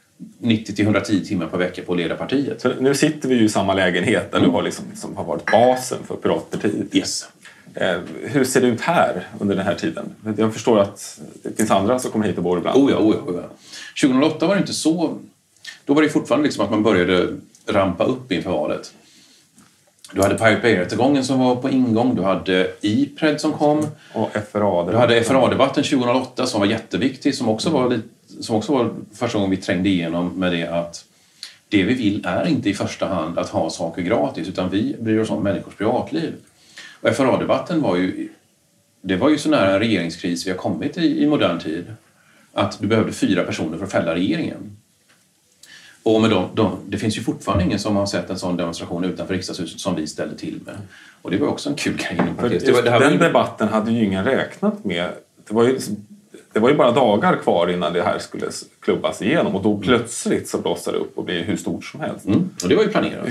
90-110 timmar per vecka på att leda partiet. Så nu sitter vi ju i samma lägenhet där du har som har varit basen för Piratpartiet. Yes. Hur ser det ut här under den här tiden? Jag förstår att det finns andra som kommer hit och bor ibland. Oh ja. 2008 var det inte så. Då var det fortfarande liksom att man började rampa upp inför valet. Du hade Pirate Bay-rättegången som var på ingång. Du hade IPRED som kom. Och FRA-debatten. Du hade FRA-debatten 2008 som var jätteviktig. Som också var första gången vi trängde igenom med det att det vi vill är inte i första hand att ha saker gratis, utan vi bryr oss om människors privatliv. Och FRA-debatten var ju så nära en regeringskris vi har kommit i modern tid. Att du behövde 4 personer för att fälla regeringen. Och med det finns ju fortfarande ingen som har sett en sån demonstration utanför riksdagshuset som vi ställde till med. Och det var också en kul grej. Den debatten hade ju ingen räknat med. Det var ju bara dagar kvar innan det här skulle klubbas igenom. Och då plötsligt så blossade det upp och blev hur stort som helst. Och det var ju planerat.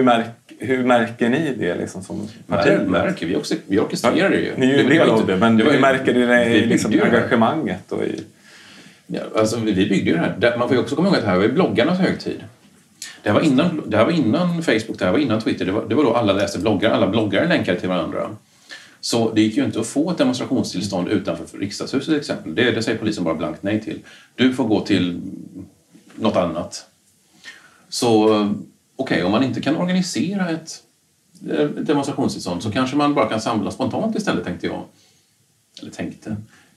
Hur märker ni det liksom som parti? Vi orkestrerar det ju. Ni är ju en del av det, men hur märker ni det i liksom engagemanget? Och Ja, alltså vi byggde ju det här. Man får ju också komma ihåg att det här var bloggarnas högtid. Det här var innan Facebook, det här var innan Twitter. Det var då alla läste bloggar, alla bloggare länkade till varandra. Så det gick ju inte att få ett demonstrationstillstånd utanför riksdagshuset till exempel. Det säger polisen bara blankt nej till. Du får gå till något annat. Så okej, om man inte kan organisera ett demonstrationstillstånd så kanske man bara kan samla spontant istället, tänkte jag. Eller tänkte.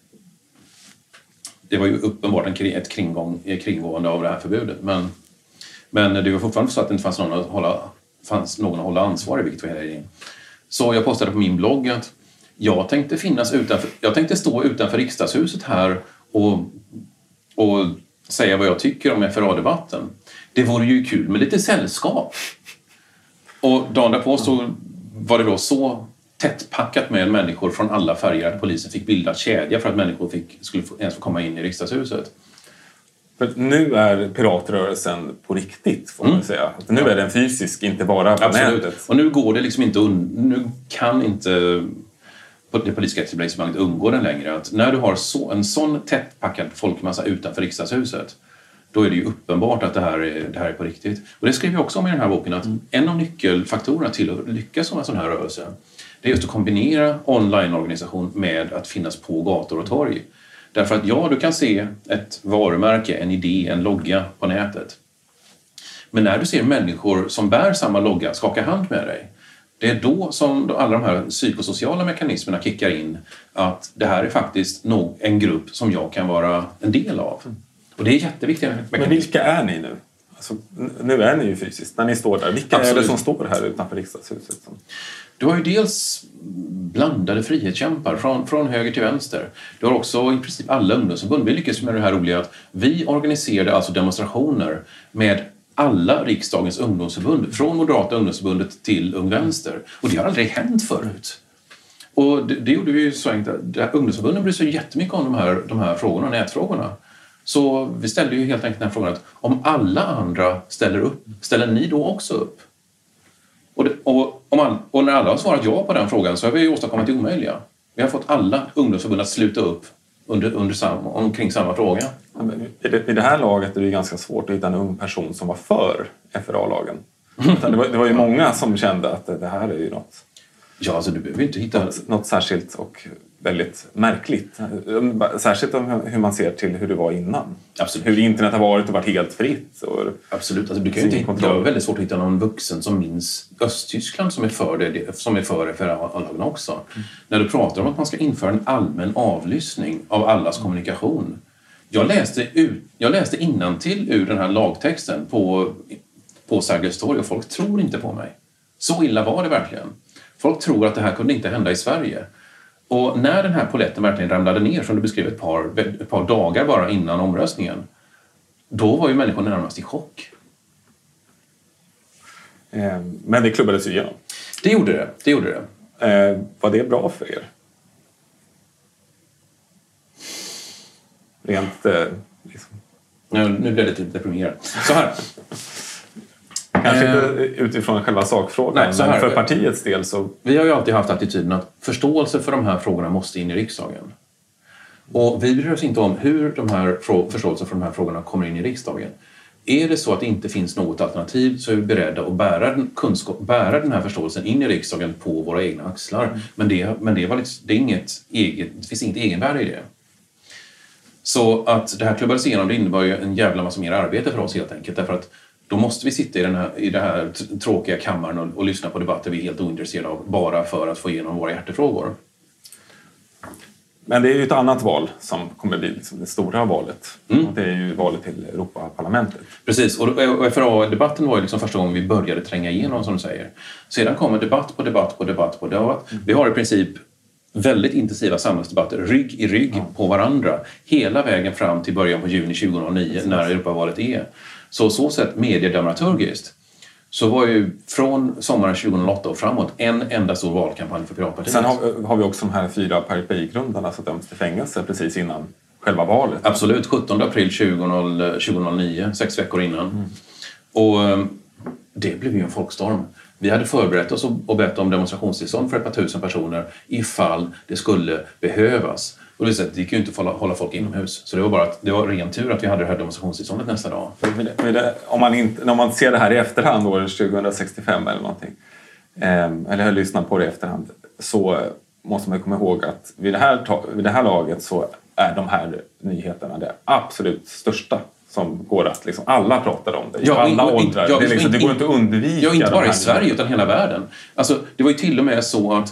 Det var ju uppenbart ett kringgående av det här förbudet. Men det var fortfarande så att det inte fanns någon att hålla ansvarig, vilket var hela idén. Så jag postade på min blogg att jag tänkte stå utanför riksdagshuset här och säga vad jag tycker om FRA-debatten. Det vore ju kul med lite sällskap. Och dagen därpå så var det då så tättpackat med människor från alla färger att polisen fick bilda kedja för att människor skulle ens få komma in i riksdagshuset. För nu är piratrörelsen på riktigt, får man säga. Nu är den fysisk, inte bara på nätet. Och nu går det liksom inte... Nu kan inte det politiska etablissemanget undgå den längre. Att när du har en sån tättpackad folkmassa utanför riksdagshuset, då är det ju uppenbart att det här är på riktigt. Och det skriver jag också om i den här boken, att en av nyckelfaktorerna till att lyckas som en sån här rörelse, det är just att kombinera online-organisation med att finnas på gator och torg. Därför att du kan se ett varumärke, en idé, en logga på nätet. Men när du ser människor som bär samma logga skaka hand med dig, det är då som alla de här psykosociala mekanismerna kickar in, att det här är faktiskt nog en grupp som jag kan vara en del av. Och det är jätteviktigt. Men vilka är ni nu? Alltså, nu är ni ju fysiskt, när ni står där. Vilka är det som står här utanför riksdagshuset? Du har ju dels blandade frihetskämpar från höger till vänster. Du har också i princip alla ungdomsförbund. Vi lyckas med det här roliga att vi organiserade alltså demonstrationer med alla riksdagens ungdomsförbund, från Moderata ungdomsförbundet till Ung Vänster. Och det har aldrig hänt förut. Och det gjorde vi ju så enkelt. Ungdomsförbunden bryr sig jättemycket om de här frågorna, nätfrågorna. Så vi ställde ju helt enkelt den här frågan att om alla andra ställer upp, ställer ni då också upp? Och när alla har svarat ja på den frågan så har vi åstadkommit det omöjliga. Vi har fått alla ungdomsförbund att sluta upp omkring samma fråga. I det här laget är det ganska svårt att hitta en ung person som var för FRA-lagen. Det var ju många som kände att det här är ju något. Ja, alltså du behöver inte hitta något särskilt och väldigt märkligt. Särskilt om hur man ser till hur det var innan. Absolut. Hur internet har varit och varit helt fritt. Och absolut. Alltså, du kan ju inte, det är väldigt svårt att hitta någon vuxen som minns Östtyskland som är för FRA-lagen också. När du pratar om att man ska införa en allmän avlyssning av allas kommunikation. Jag läste innantill ur den här lagtexten på Sergels torg och folk tror inte på mig. Så illa var det verkligen. Folk tror att det här kunde inte hända i Sverige. Och när den här poletten verkligen ramlade ner, som du beskrev ett par dagar bara innan omröstningen, då var ju människorna närmast i chock. Men det klubbades ju igenom. Det gjorde det. Var det bra för er? Rent... liksom. Nu blev det lite deprimerad. Så här... Kanske inte utifrån själva sakfrågan, nej, men för partiets del så... Vi har ju alltid haft attityden att förståelse för de här frågorna måste in i riksdagen. Och vi bryr oss inte om hur de här förståelsen för de här frågorna kommer in i riksdagen. Är det så att det inte finns något alternativ så är vi beredda att bära den här förståelsen in i riksdagen på våra egna axlar. Men det finns inget egenvärde i det. Så att det här klubbades igenom, det innebär ju en jävla massa mer arbete för oss helt enkelt. Därför att då måste vi sitta i den här tråkiga kammaren och lyssna på debatter vi är helt ointresserade av bara för att få igenom våra hjärtefrågor. Men det är ju ett annat val som kommer bli liksom det stora valet. Och det är ju valet till Europaparlamentet. Precis, och FRA-debatten var ju liksom första gången vi började tränga igenom, som du säger. Sedan kommer debatt på debatt. Vi har i princip väldigt intensiva samhällsdebatter, rygg i rygg på varandra. Hela vägen fram till början på juni 2009 när Europavalet är. Så sett mediedramaturgiskt så var ju från sommaren 2008 och framåt en enda stor valkampanj för Piratpartiet. Sen har vi också de här 4 Pirate Bay-grundarna som dömdes till fängelse precis innan själva valet. Absolut, 17 april 2009, 6 veckor innan. Och det blev ju en folkstorm. Vi hade förberett oss och bett om demonstrationstillstånd för ett par tusen personer ifall det skulle behövas. Och det gick ju inte att hålla folk inomhus. Så det var ren tur att vi hade det här demonstrationstillståndet nästa dag. Om man ser det här i efterhand, år 2065 eller någonting, eller har lyssnat på det i efterhand, så måste man komma ihåg att vid det här laget så är de här nyheterna det absolut största som går att liksom, alla pratar om det. Alla åldrar. Det går inte att undvika. Ja, inte bara i Sverige utan hela världen. Alltså, det var ju till och med så att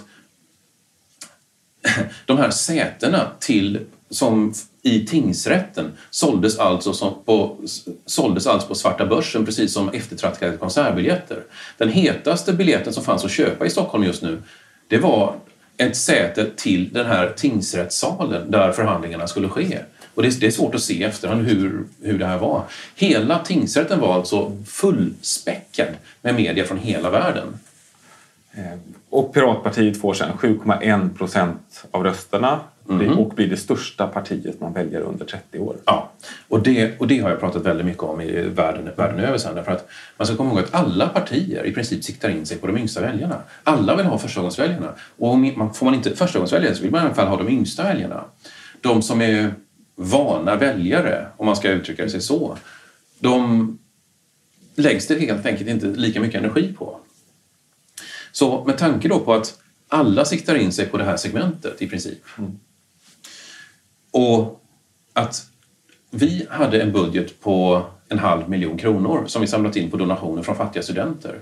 de här sätena som i tingsrätten såldes alltså på svarta börsen, precis som eftertraktade konsertbiljetter. Den hetaste biljetten som fanns att köpa i Stockholm just nu, det var ett säte till den här tingsrättssalen där förhandlingarna skulle ske. Och det är svårt att se i efterhand hur det här var. Hela tingsrätten var alltså fullspäckad med media från hela världen. Och Piratpartiet får sedan 7,1% av rösterna. och blir det största partiet man väljer under 30 år. Ja, och det har jag pratat väldigt mycket om i världen över sen. Därför att man ska komma ihåg att alla partier i princip siktar in sig på de yngsta väljarna. Alla vill ha förstagångsväljarna. Och får man inte förstagångsväljare så vill man i alla fall ha de yngsta väljarna. De som är vana väljare, om man ska uttrycka sig så, de läggs det helt enkelt inte lika mycket energi på. Så med tanke då på att alla siktar in sig på det här segmentet i princip. Och att vi hade en budget på 500 000 kronor som vi samlat in på donationer från fattiga studenter.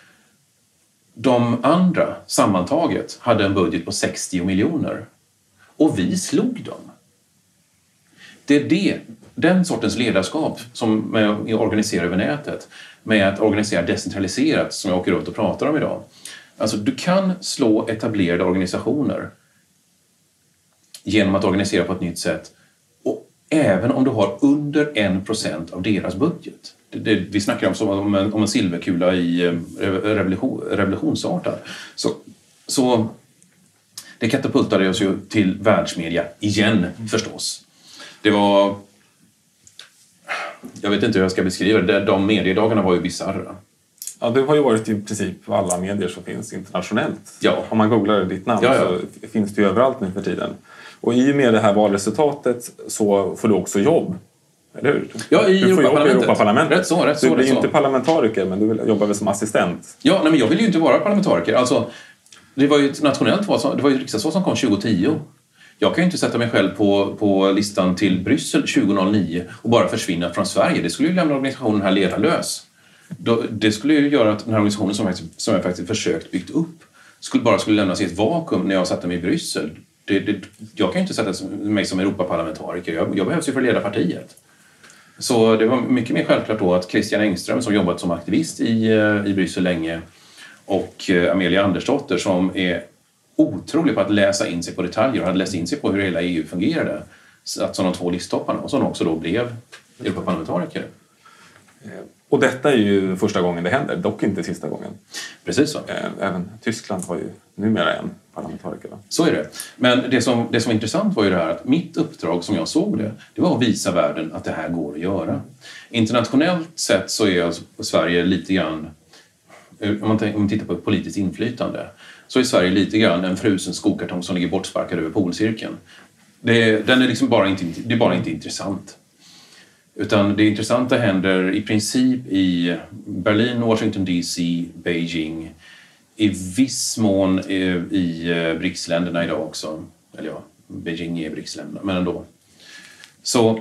De andra sammantaget hade en budget på 60 miljoner. Och vi slog dem. Det är den sortens ledarskap som med att organisera över nätet, med att organisera decentraliserat som jag åker runt och pratar om idag. Alltså du kan slå etablerade organisationer genom att organisera på ett nytt sätt, och även om du har under 1% av deras budget. Vi snackar om en silverkula i revolutionsartad. Så det katapultade oss ju till världsmedia igen förstås. Det var... Jag vet inte hur jag ska beskriva det. De mediedagarna var ju bizarra. Ja, du har ju varit i princip alla medier som finns internationellt. Ja. Om man googlar ditt namn så finns det ju överallt nu för tiden. Och i och med det här valresultatet så får du också jobb. Eller hur? Ja, i Europaparlamentet. Rätt så. Du blir inte parlamentariker, men du jobbar väl som assistent. Ja, nej, men jag vill ju inte vara parlamentariker. Alltså, det var ju ett nationellt val, det var ju ett riksdagsval som kom 2010. Jag kan ju inte sätta mig själv på listan till Bryssel 2009 och bara försvinna från Sverige. Det skulle ju lämna organisationen här ledarlös. Det skulle ju göra att den här organisationen som jag faktiskt försökt byggt upp skulle lämnas i ett vakuum när jag satte mig i Bryssel. Jag kan ju inte sätta mig som Europaparlamentariker. Jag behövs ju för att leda partiet. Så det var mycket mer självklart då att Christian Engström som jobbat som aktivist i Bryssel länge och Amelia Andersdotter som är otrolig på att läsa in sig på detaljer och hade läst in sig på hur hela EU fungerade. Så som de 2 listtopparna och som också då blev Europaparlamentariker. Och detta är ju första gången det händer, dock inte sista gången. Precis så. Även Tyskland har ju numera en parlamentariker. Så är det. Men det som var intressant var ju det här att mitt uppdrag som jag såg det var att visa världen att det här går att göra. Internationellt sett så är Sverige lite grann, om man tittar på politiskt inflytande, så är Sverige lite grann en frusen skokartong som ligger bortsparkad över polcirkeln. Den är liksom bara inte intressant. Utan det intressanta händer i princip i Berlin, Washington DC, Beijing, i viss mån i BRICS-länderna idag också. Eller ja, Beijing är BRICS-länderna, men ändå. Så,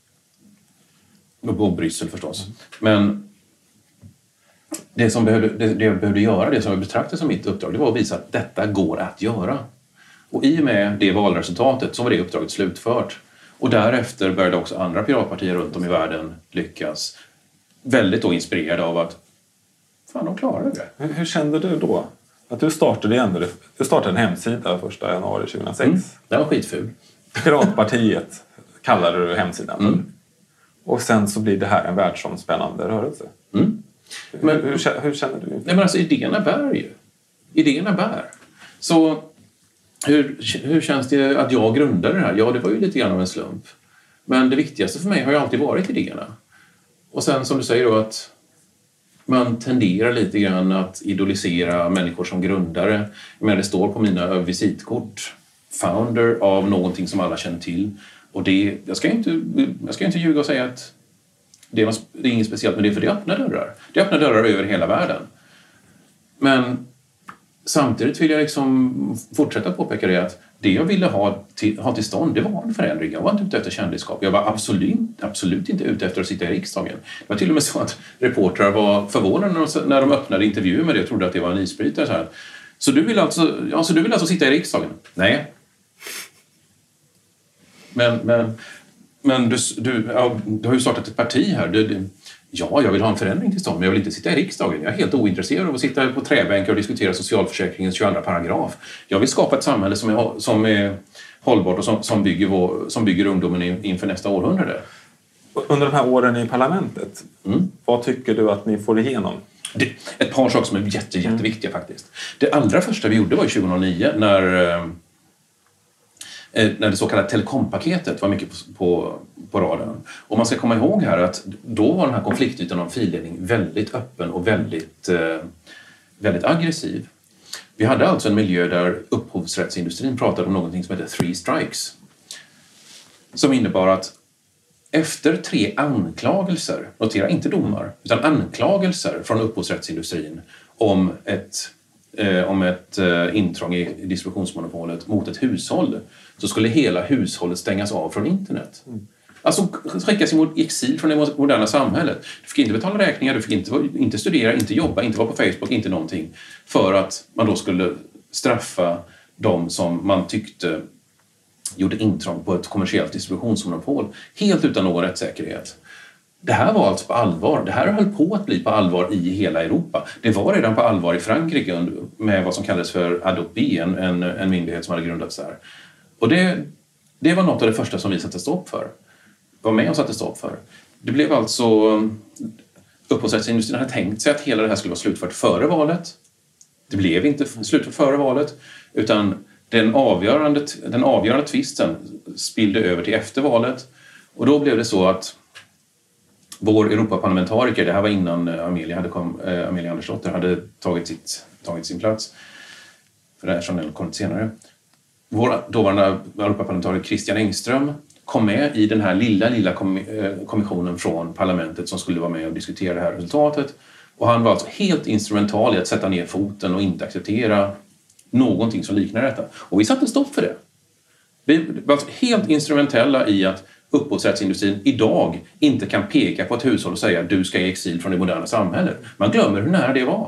och Bryssel förstås. Men det jag behövde göra, det som jag betraktade som mitt uppdrag, det var att visa att detta går att göra. Och i och med det valresultatet så var det uppdraget slutfört. Och därefter började också andra piratpartier runt om i världen lyckas. Väldigt då inspirerade av att fan, de klarade det. Hur kände du då? Att du startade en hemsida 1 januari 2006. Den var skitful. Piratpartiet kallade du hemsidan. Och sen så blir det här en världsomspännande rörelse. Men hur känner du? Nej, men alltså idéerna bär ju. Idéerna bär. Så hur känns det att jag grundade det här? Ja, det var ju lite grann av en slump. Men det viktigaste för mig har ju alltid varit idéerna. Och sen som du säger då att man tenderar lite grann att idolisera människor som grundare. Men det står på mina visitkort founder av någonting som alla känner till. Och jag ska inte ljuga och säga att det är inget speciellt med det, för det öppnar dörrar. Det öppnar dörrar över hela världen. Men samtidigt vill jag liksom fortsätta påpeka det att det jag ville ha till stånd, det var en förändring. Jag var inte ute efter kändisskap. Jag var absolut inte ute efter att sitta i riksdagen. Det var till och med så att reportrar var förvånade när de öppnade intervjuer med det och trodde att det var en isbrytare. Så du vill alltså sitta i riksdagen? Nej. Men du har ju startat ett parti här. Ja, jag vill ha en förändring till stånd, men jag vill inte sitta i riksdagen. Jag är helt ointresserad av att sitta på träbänkar och diskutera socialförsäkringens 22 paragraf. Jag vill skapa ett samhälle som är hållbart och som bygger ungdomen inför nästa århundrade. Under de här åren i parlamentet, vad tycker du att ni får igenom? Ett par saker som är jätteviktiga faktiskt. Det allra första vi gjorde var 2009 när när det så kallade telekompaketet var mycket på radarn. Och man ska komma ihåg här att då var den här konfliktytan om fildelning väldigt öppen och väldigt aggressiv. Vi hade alltså en miljö där upphovsrättsindustrin pratade om någonting som heter 3 strikes. Som innebar att efter 3 anklagelser, notera inte domar, utan anklagelser från upphovsrättsindustrin om ett intrång i distributionsmonopolet mot ett hushåll, så skulle hela hushållet stängas av från internet. Alltså skickas i exil från det moderna samhället. Du fick inte betala räkningar, du fick inte studera, inte jobba, inte vara på Facebook, inte någonting. För att man då skulle straffa de som man tyckte gjorde intrång på ett kommersiellt distributionsmonopol. Helt utan någon rättssäkerhet. Det här var alltså på allvar. Det här höll på att bli på allvar i hela Europa. Det var redan på allvar i Frankrike med vad som kallades för Adopi, en myndighet som hade grundats där. Och det var något av det första som vi satte stopp för. Var med och satte stopp för. Det blev alltså... Upphovsrättsindustrin hade tänkt sig att hela det här skulle vara slutfört före valet. Det blev inte slutfört före valet, utan den avgörande tvisten spillde över till efter valet. Och då blev det så att vår Europaparlamentariker, det här var innan Amelia Andersdotter hade tagit sin plats, för det här Chanel kom senare. Vår dåvarande Europaparlamentariker Christian Engström kom med i den här lilla kommissionen från parlamentet som skulle vara med och diskutera det här resultatet. Och han var alltså helt instrumental i att sätta ner foten och inte acceptera någonting som liknar detta. Och vi satte stopp för det. Vi var alltså helt instrumentella i att upphovsrättsindustrin idag inte kan peka på ett hushåll och säga att du ska i exil från det moderna samhället. Man glömmer hur nära det var.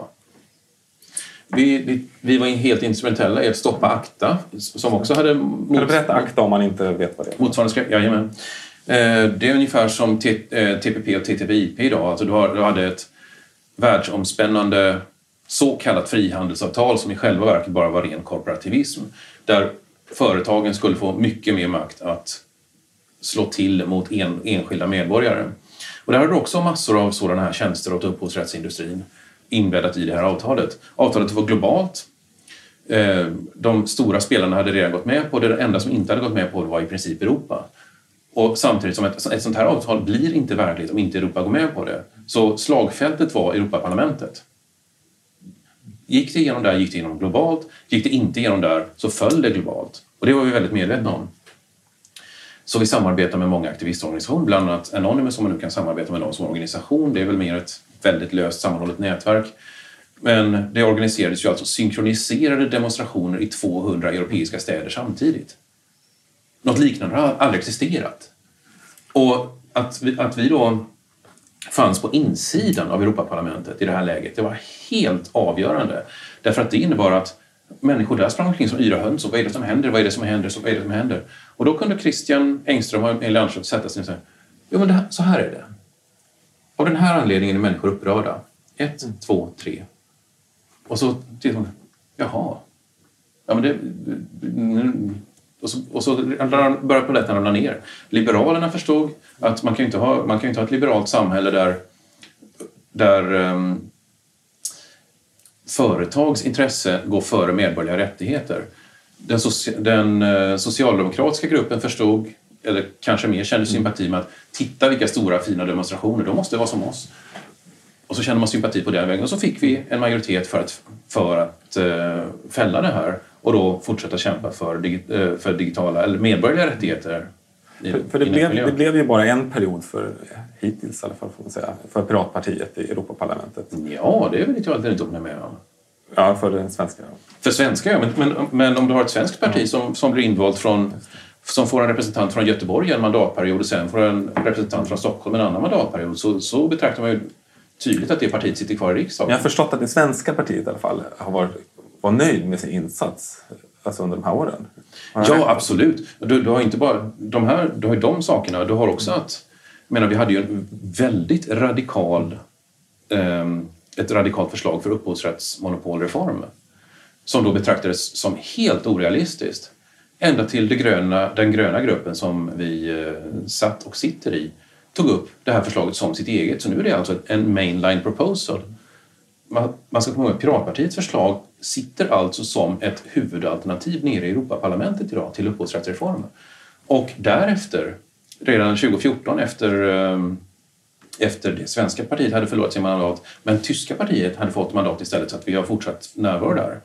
Vi var helt instrumentella i att stoppa ACTA som också hade... Kan du berätta ACTA om man inte vet vad det är? Motsvarande skräp, jajamän. Det är ungefär som TPP och TTIP idag. Alltså du hade ett världsomspännande så kallat frihandelsavtal som i själva verket bara var ren korporativism. Där företagen skulle få mycket mer makt att slå till mot enskilda medborgare. Och där har du också massor av sådana här tjänster åt upphovsrättsindustrin inbäddat i det här avtalet. Avtalet var globalt. De stora spelarna hade redan gått med på det. Det enda som inte hade gått med på det var i princip Europa. Och samtidigt som ett sånt här avtal blir inte verkligt om inte Europa går med på det. Så slagfältet var Europaparlamentet. Gick det igenom där, gick det igenom globalt. Gick det inte igenom där, så föll det globalt. Och det var vi väldigt medvetna om. Så vi samarbetar med många aktivistorganisationer, bland annat Anonymous som man nu kan samarbeta med dem som organisation. Det är väl mer ett väldigt löst sammanhållet nätverk. Men det organiserades ju alltså synkroniserade demonstrationer i 200 europeiska städer samtidigt. Något liknande har aldrig existerat. Och att vi då fanns på insidan av Europaparlamentet i det här läget, det var helt avgörande. Därför att det innebar att människor där sprang omkring som yra höns och vad är det som händer, vad är det som händer, vad är det som händer. Och då kunde Christian Engström och Amelia Andersdotter sätta sig och säga, jo men så här är det. Av den här anledningen är människor upprörda. 1, 2, 3. Och så tittar man, jaha. Ja men det... Och så började polletten ramla ner. Liberalerna förstod att man kan inte ha ett liberalt samhälle där företags intresse går före medborgerliga rättigheter. Den socialdemokratiska gruppen förstod, eller kanske mer kände sympati med att titta vilka stora fina demonstrationer, de måste vara som oss. Och så kände man sympati på den vägen och så fick vi en majoritet för att fälla det här och då fortsätta kämpa för digitala eller medborgerliga rättigheter. För det blev ju bara en period hittills i alla fall får man säga, för Piratpartiet i Europaparlamentet. Ja, det är väl inte jag väldigt med om. Ja, för den svenska. För svenska, ja. Men om du har ett svenskt parti som blir invalt som får en representant från Göteborg en mandatperiod och sen får en representant från Stockholm en annan mandatperiod så betraktar man ju tydligt att det partiet sitter kvar i riksdagen. Jag har förstått att det svenska partiet i alla fall var nöjd med sin insats alltså under de här åren. Ja, absolut. Du har inte bara du har ju de sakerna. Du har också vi hade ju en väldigt ett radikalt förslag för upphovsrättsmonopolreform som då betraktades som helt orealistiskt. Ända till den gröna gruppen som vi satt och sitter i tog upp det här förslaget som sitt eget. Så nu är det alltså en mainline proposal. man ska komma ihåg att Piratpartiets förslag sitter alltså som ett huvudalternativ nere i Europaparlamentet idag till upphovsrättsreformen. Och därefter, redan 2014 efter det svenska partiet hade förlorat sin mandat, men tyska partiet hade fått mandat istället, så att vi har fortsatt närvaro där.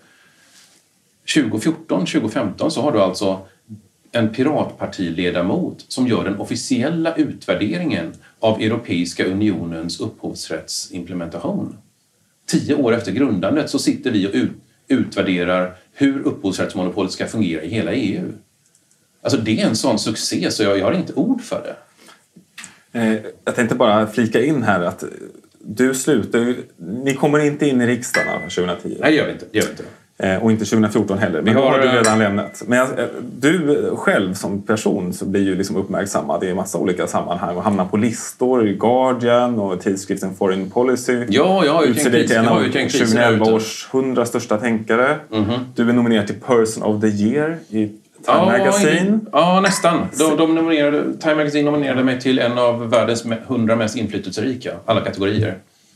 2014-2015 så har du alltså en piratpartiledamot som gör den officiella utvärderingen av Europeiska unionens upphovsrättsimplementation. 10 år efter grundandet så sitter vi och utvärderar hur upphovsrättsmonopolet ska fungera i hela EU. Alltså det är en sån succé så jag har inte ord för det. Jag tänkte bara flika in här att du slutar, ni kommer inte in i riksdagen 2010. Nej, det gör vi inte. Och inte 2014 heller. Men då har du redan lämnat. Men du själv som person så blir ju liksom uppmärksammad i massa olika sammanhang och hamnar på listor i Guardian och tidskriften Foreign Policy. Ja, jag har ju tänkt en av 2011 års 100 största tänkare. Du är nominerad till Person of the Year i Time Magazine. Ja, nästan. Time Magazine nominerade mig till en av världens 100 mest inflytelserika, alla kategorier.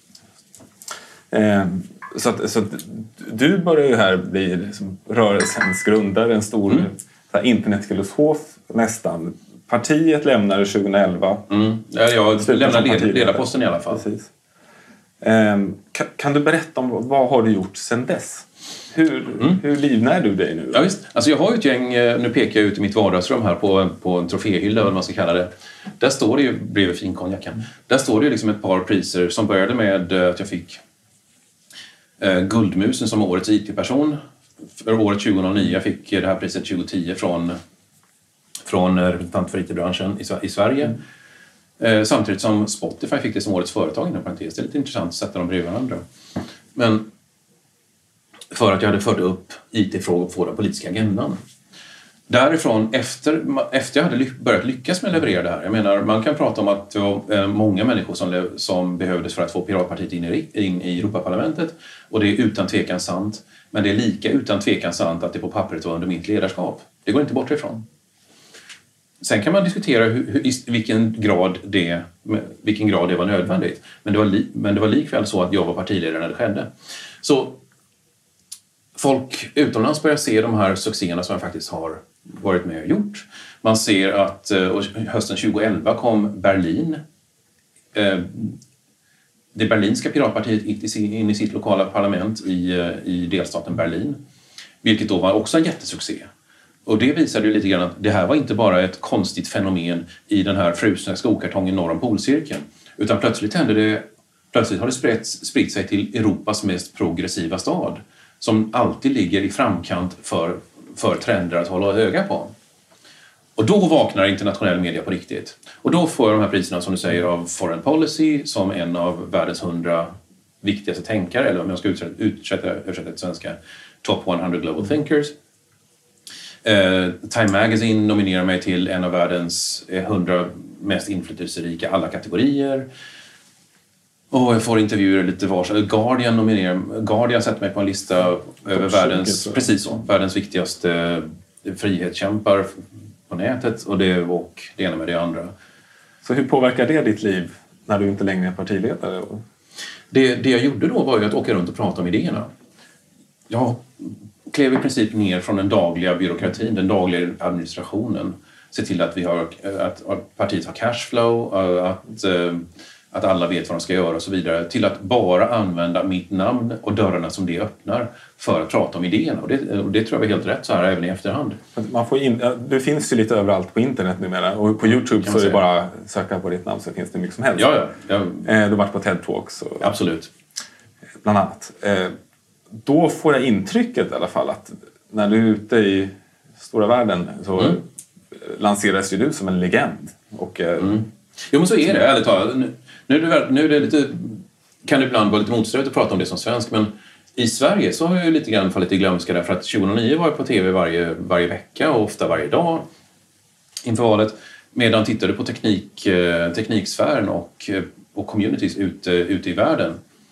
Så att du börjar ju här bli liksom rörelsens grundare, en stor internetfilosof nästan. Partiet lämnade 2011. Jag lämnade ledarposten i alla fall. Precis. Kan du berätta om vad har du gjort sedan dess? Hur livnär du dig nu? Ja, visst. Alltså jag har ju ett gäng, nu pekar jag ut i mitt vardagsrum här på en troféhylla, vad man ska kalla det. Där står det ju, bredvid finkonjaken, där står det ju liksom ett par priser som började med att jag fick Guldmusen som årets IT-person för året 2009. Jag fick det här priset 2010 från representant för IT-branschen i Sverige. Samtidigt som Spotify fick det som årets företag inom parentes. Det är lite intressant att sätta dem bredvid varandra. Men för att jag hade fört upp IT-frågor på den politiska agendan. Därifrån, efter jag hade börjat lyckas med att leverera det här. Jag menar, man kan prata om att det var många människor som behövdes för att få Piratpartiet in i Europaparlamentet. Och det är utan tvekan sant. Men det är lika utan tvekan sant att det på pappret var under mitt ledarskap. Det går inte bort ifrån. Sen kan man diskutera vilken grad det var nödvändigt. Men det var likväl så att jag var partiledare när det skedde. Så folk utomlands börjar se de här succéerna som jag faktiskt har varit med och gjort. Man ser att hösten 2011 kom Berlin. Det berlinska piratpartiet in i sitt lokala parlament i delstaten Berlin. Vilket då var också en jättesuccé. Och det visade ju lite grann att det här var inte bara ett konstigt fenomen i den här frusna skokartongen norr om polcirkeln. Utan plötsligt har det spritt sig till Europas mest progressiva stad. Som alltid ligger i framkant för trender att hålla öga på. Och då vaknar internationell media på riktigt. Och då får jag de här priserna som du säger av Foreign Policy som en av världens 100 viktigaste tänkare. Eller om jag ska översätta till svenska, Top 100 Global Thinkers. Time Magazine nominerar mig till en av världens 100 mest inflytelserika alla kategorier. Och jag får intervjuer lite vars. Guardian sätter mig på en lista över världens viktigaste frihetskämpar på nätet. Och det ena med det andra. Så hur påverkar det ditt liv när du inte längre är partiledare? Det jag gjorde då var ju att åka runt och prata om idéerna. Jag klev i princip ner från den dagliga byråkratin, den dagliga administrationen. Se till att att partiet har cashflow, att alla vet vad de ska göra och så vidare. Till att bara använda mitt namn och dörrarna som det öppnar för att prata om idéerna. Och det tror jag är helt rätt så här även i efterhand. Det finns ju lite överallt på internet numera. Och på YouTube så är det bara att söka på ditt namn så finns det mycket som helst. Ja. Du har varit på TED Talks. Absolut. Bland annat. Då får jag intrycket i alla fall att när du är ute i stora världen så lanseras ju du som en legend. Och, Jo, men så är det, ärligt talat. Nu är det lite, kan det ibland vara lite motsträvigt att prata om det som svensk, men i Sverige så har jag lite grann fallit i glömska där, för att 2009 var jag på tv varje vecka och ofta varje dag inför valet, medan tittade på tekniksfären och communities ute i världen.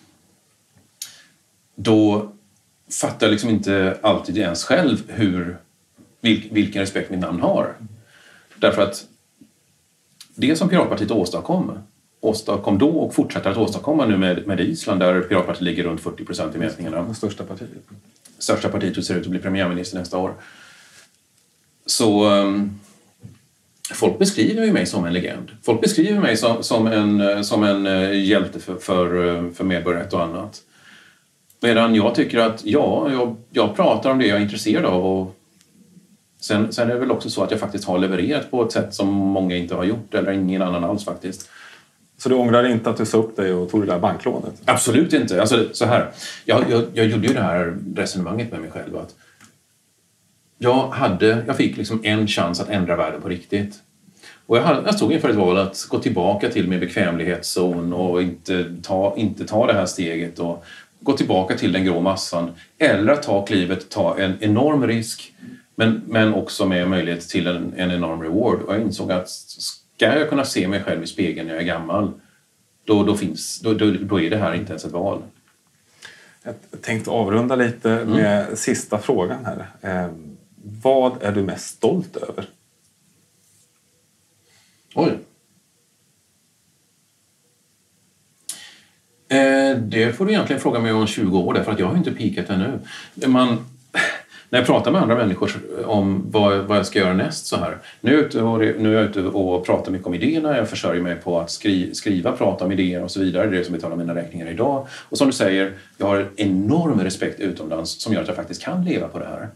Då fattar jag liksom inte alltid ens själv vilken respekt mitt namn har. Därför att det som Piratpartiet åstadkom åstadkom då och fortsätter att åstadkomma nu med Island, där Piratpartiet ligger runt 40% i mätningarna. Det största partiet. Största partiet och ser ut att bli premiärminister nästa år. Så folk beskriver ju mig som en legend. Folk beskriver mig som en hjälte för medborgarrätt och annat. Medan jag tycker att jag pratar om det jag är intresserad av, och sen är det väl också så att jag faktiskt har levererat på ett sätt som många inte har gjort, eller ingen annan alls faktiskt. Så du ångrar inte att du sa upp dig och tog det där banklånet? Absolut inte. Alltså, så här. Jag gjorde ju det här resonemanget med mig själv att jag fick liksom en chans att ändra världen på riktigt. Och jag stod inför ett val att gå tillbaka till min bekvämlighetszon och inte ta det här steget och gå tillbaka till den grå massan, eller att ta en enorm risk men också med möjlighet till en enorm reward. Och jag insåg att ska jag kunna se mig själv i spegeln när jag är gammal, då är det här inte ens ett val. Jag tänkte avrunda lite med sista frågan här. Vad är du mest stolt över? Oj. Det får du egentligen fråga mig om 20 år, därför att jag har inte pikat ännu. När jag pratar med andra människor om vad jag ska göra näst så här. Nu är jag ute och pratar mycket om idéerna. Jag försörjer mig på att skriva, prata om idéer och så vidare. Det är det som betalar mina räkningar idag. Och som du säger, jag har en enorm respekt utomlands som gör att jag faktiskt kan leva på det här.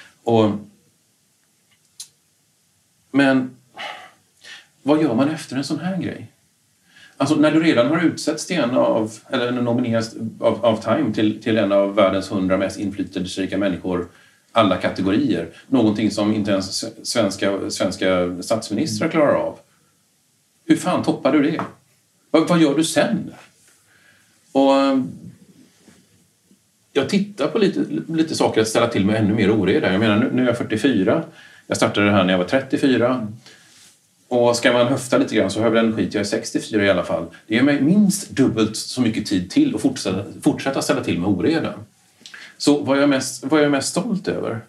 Men vad gör man efter en sån här grej? Alltså när du redan har utsetts till nominerats av Time till en av världens 100 mest inflytelserika människor, alla kategorier. Någonting som inte ens svenska statsministrar klarar av. Hur fan toppar du det? Vad gör du sen? Och jag tittar på lite saker att ställa till med ännu mer oreda. Jag menar, nu är jag 44. Jag startade det här när jag var 34. Och ska man höfta lite grann så har jag väl en skit. Jag är 64 i alla fall. Det ger mig minst dubbelt så mycket tid till att fortsätta ställa till med oreda. Så vad är jag mest stolt över?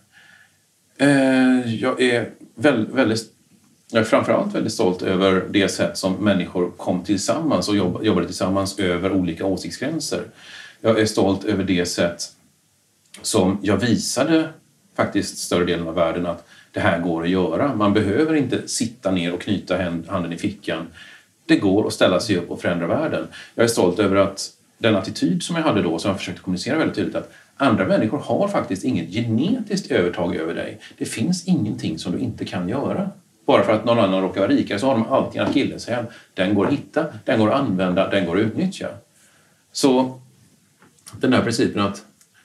Jag är framförallt väldigt stolt över det sätt som människor kom tillsammans och jobbade tillsammans över olika åsiktsgränser. Jag är stolt över det sätt som jag visade faktiskt större delen av världen att det här går att göra. Man behöver inte sitta ner och knyta handen i fickan. Det går att ställa sig upp och förändra världen. Jag är stolt över att den attityd som jag hade då, som jag försökte kommunicera väldigt tydligt, att andra människor har faktiskt inget genetiskt övertag över dig. Det finns ingenting som du inte kan göra. Bara för att någon annan råkar vara rikare så har de alltid en akilleshäl. Den går att hitta, den går att använda, den går att utnyttja. Så den här principen att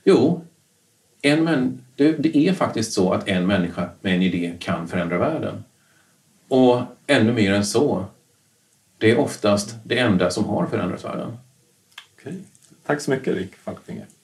det är faktiskt så att en människa med en idé kan förändra världen. Och ännu mer än så, det är oftast det enda som har förändrat världen. Okej. Tack så mycket, Rick Falkfinger.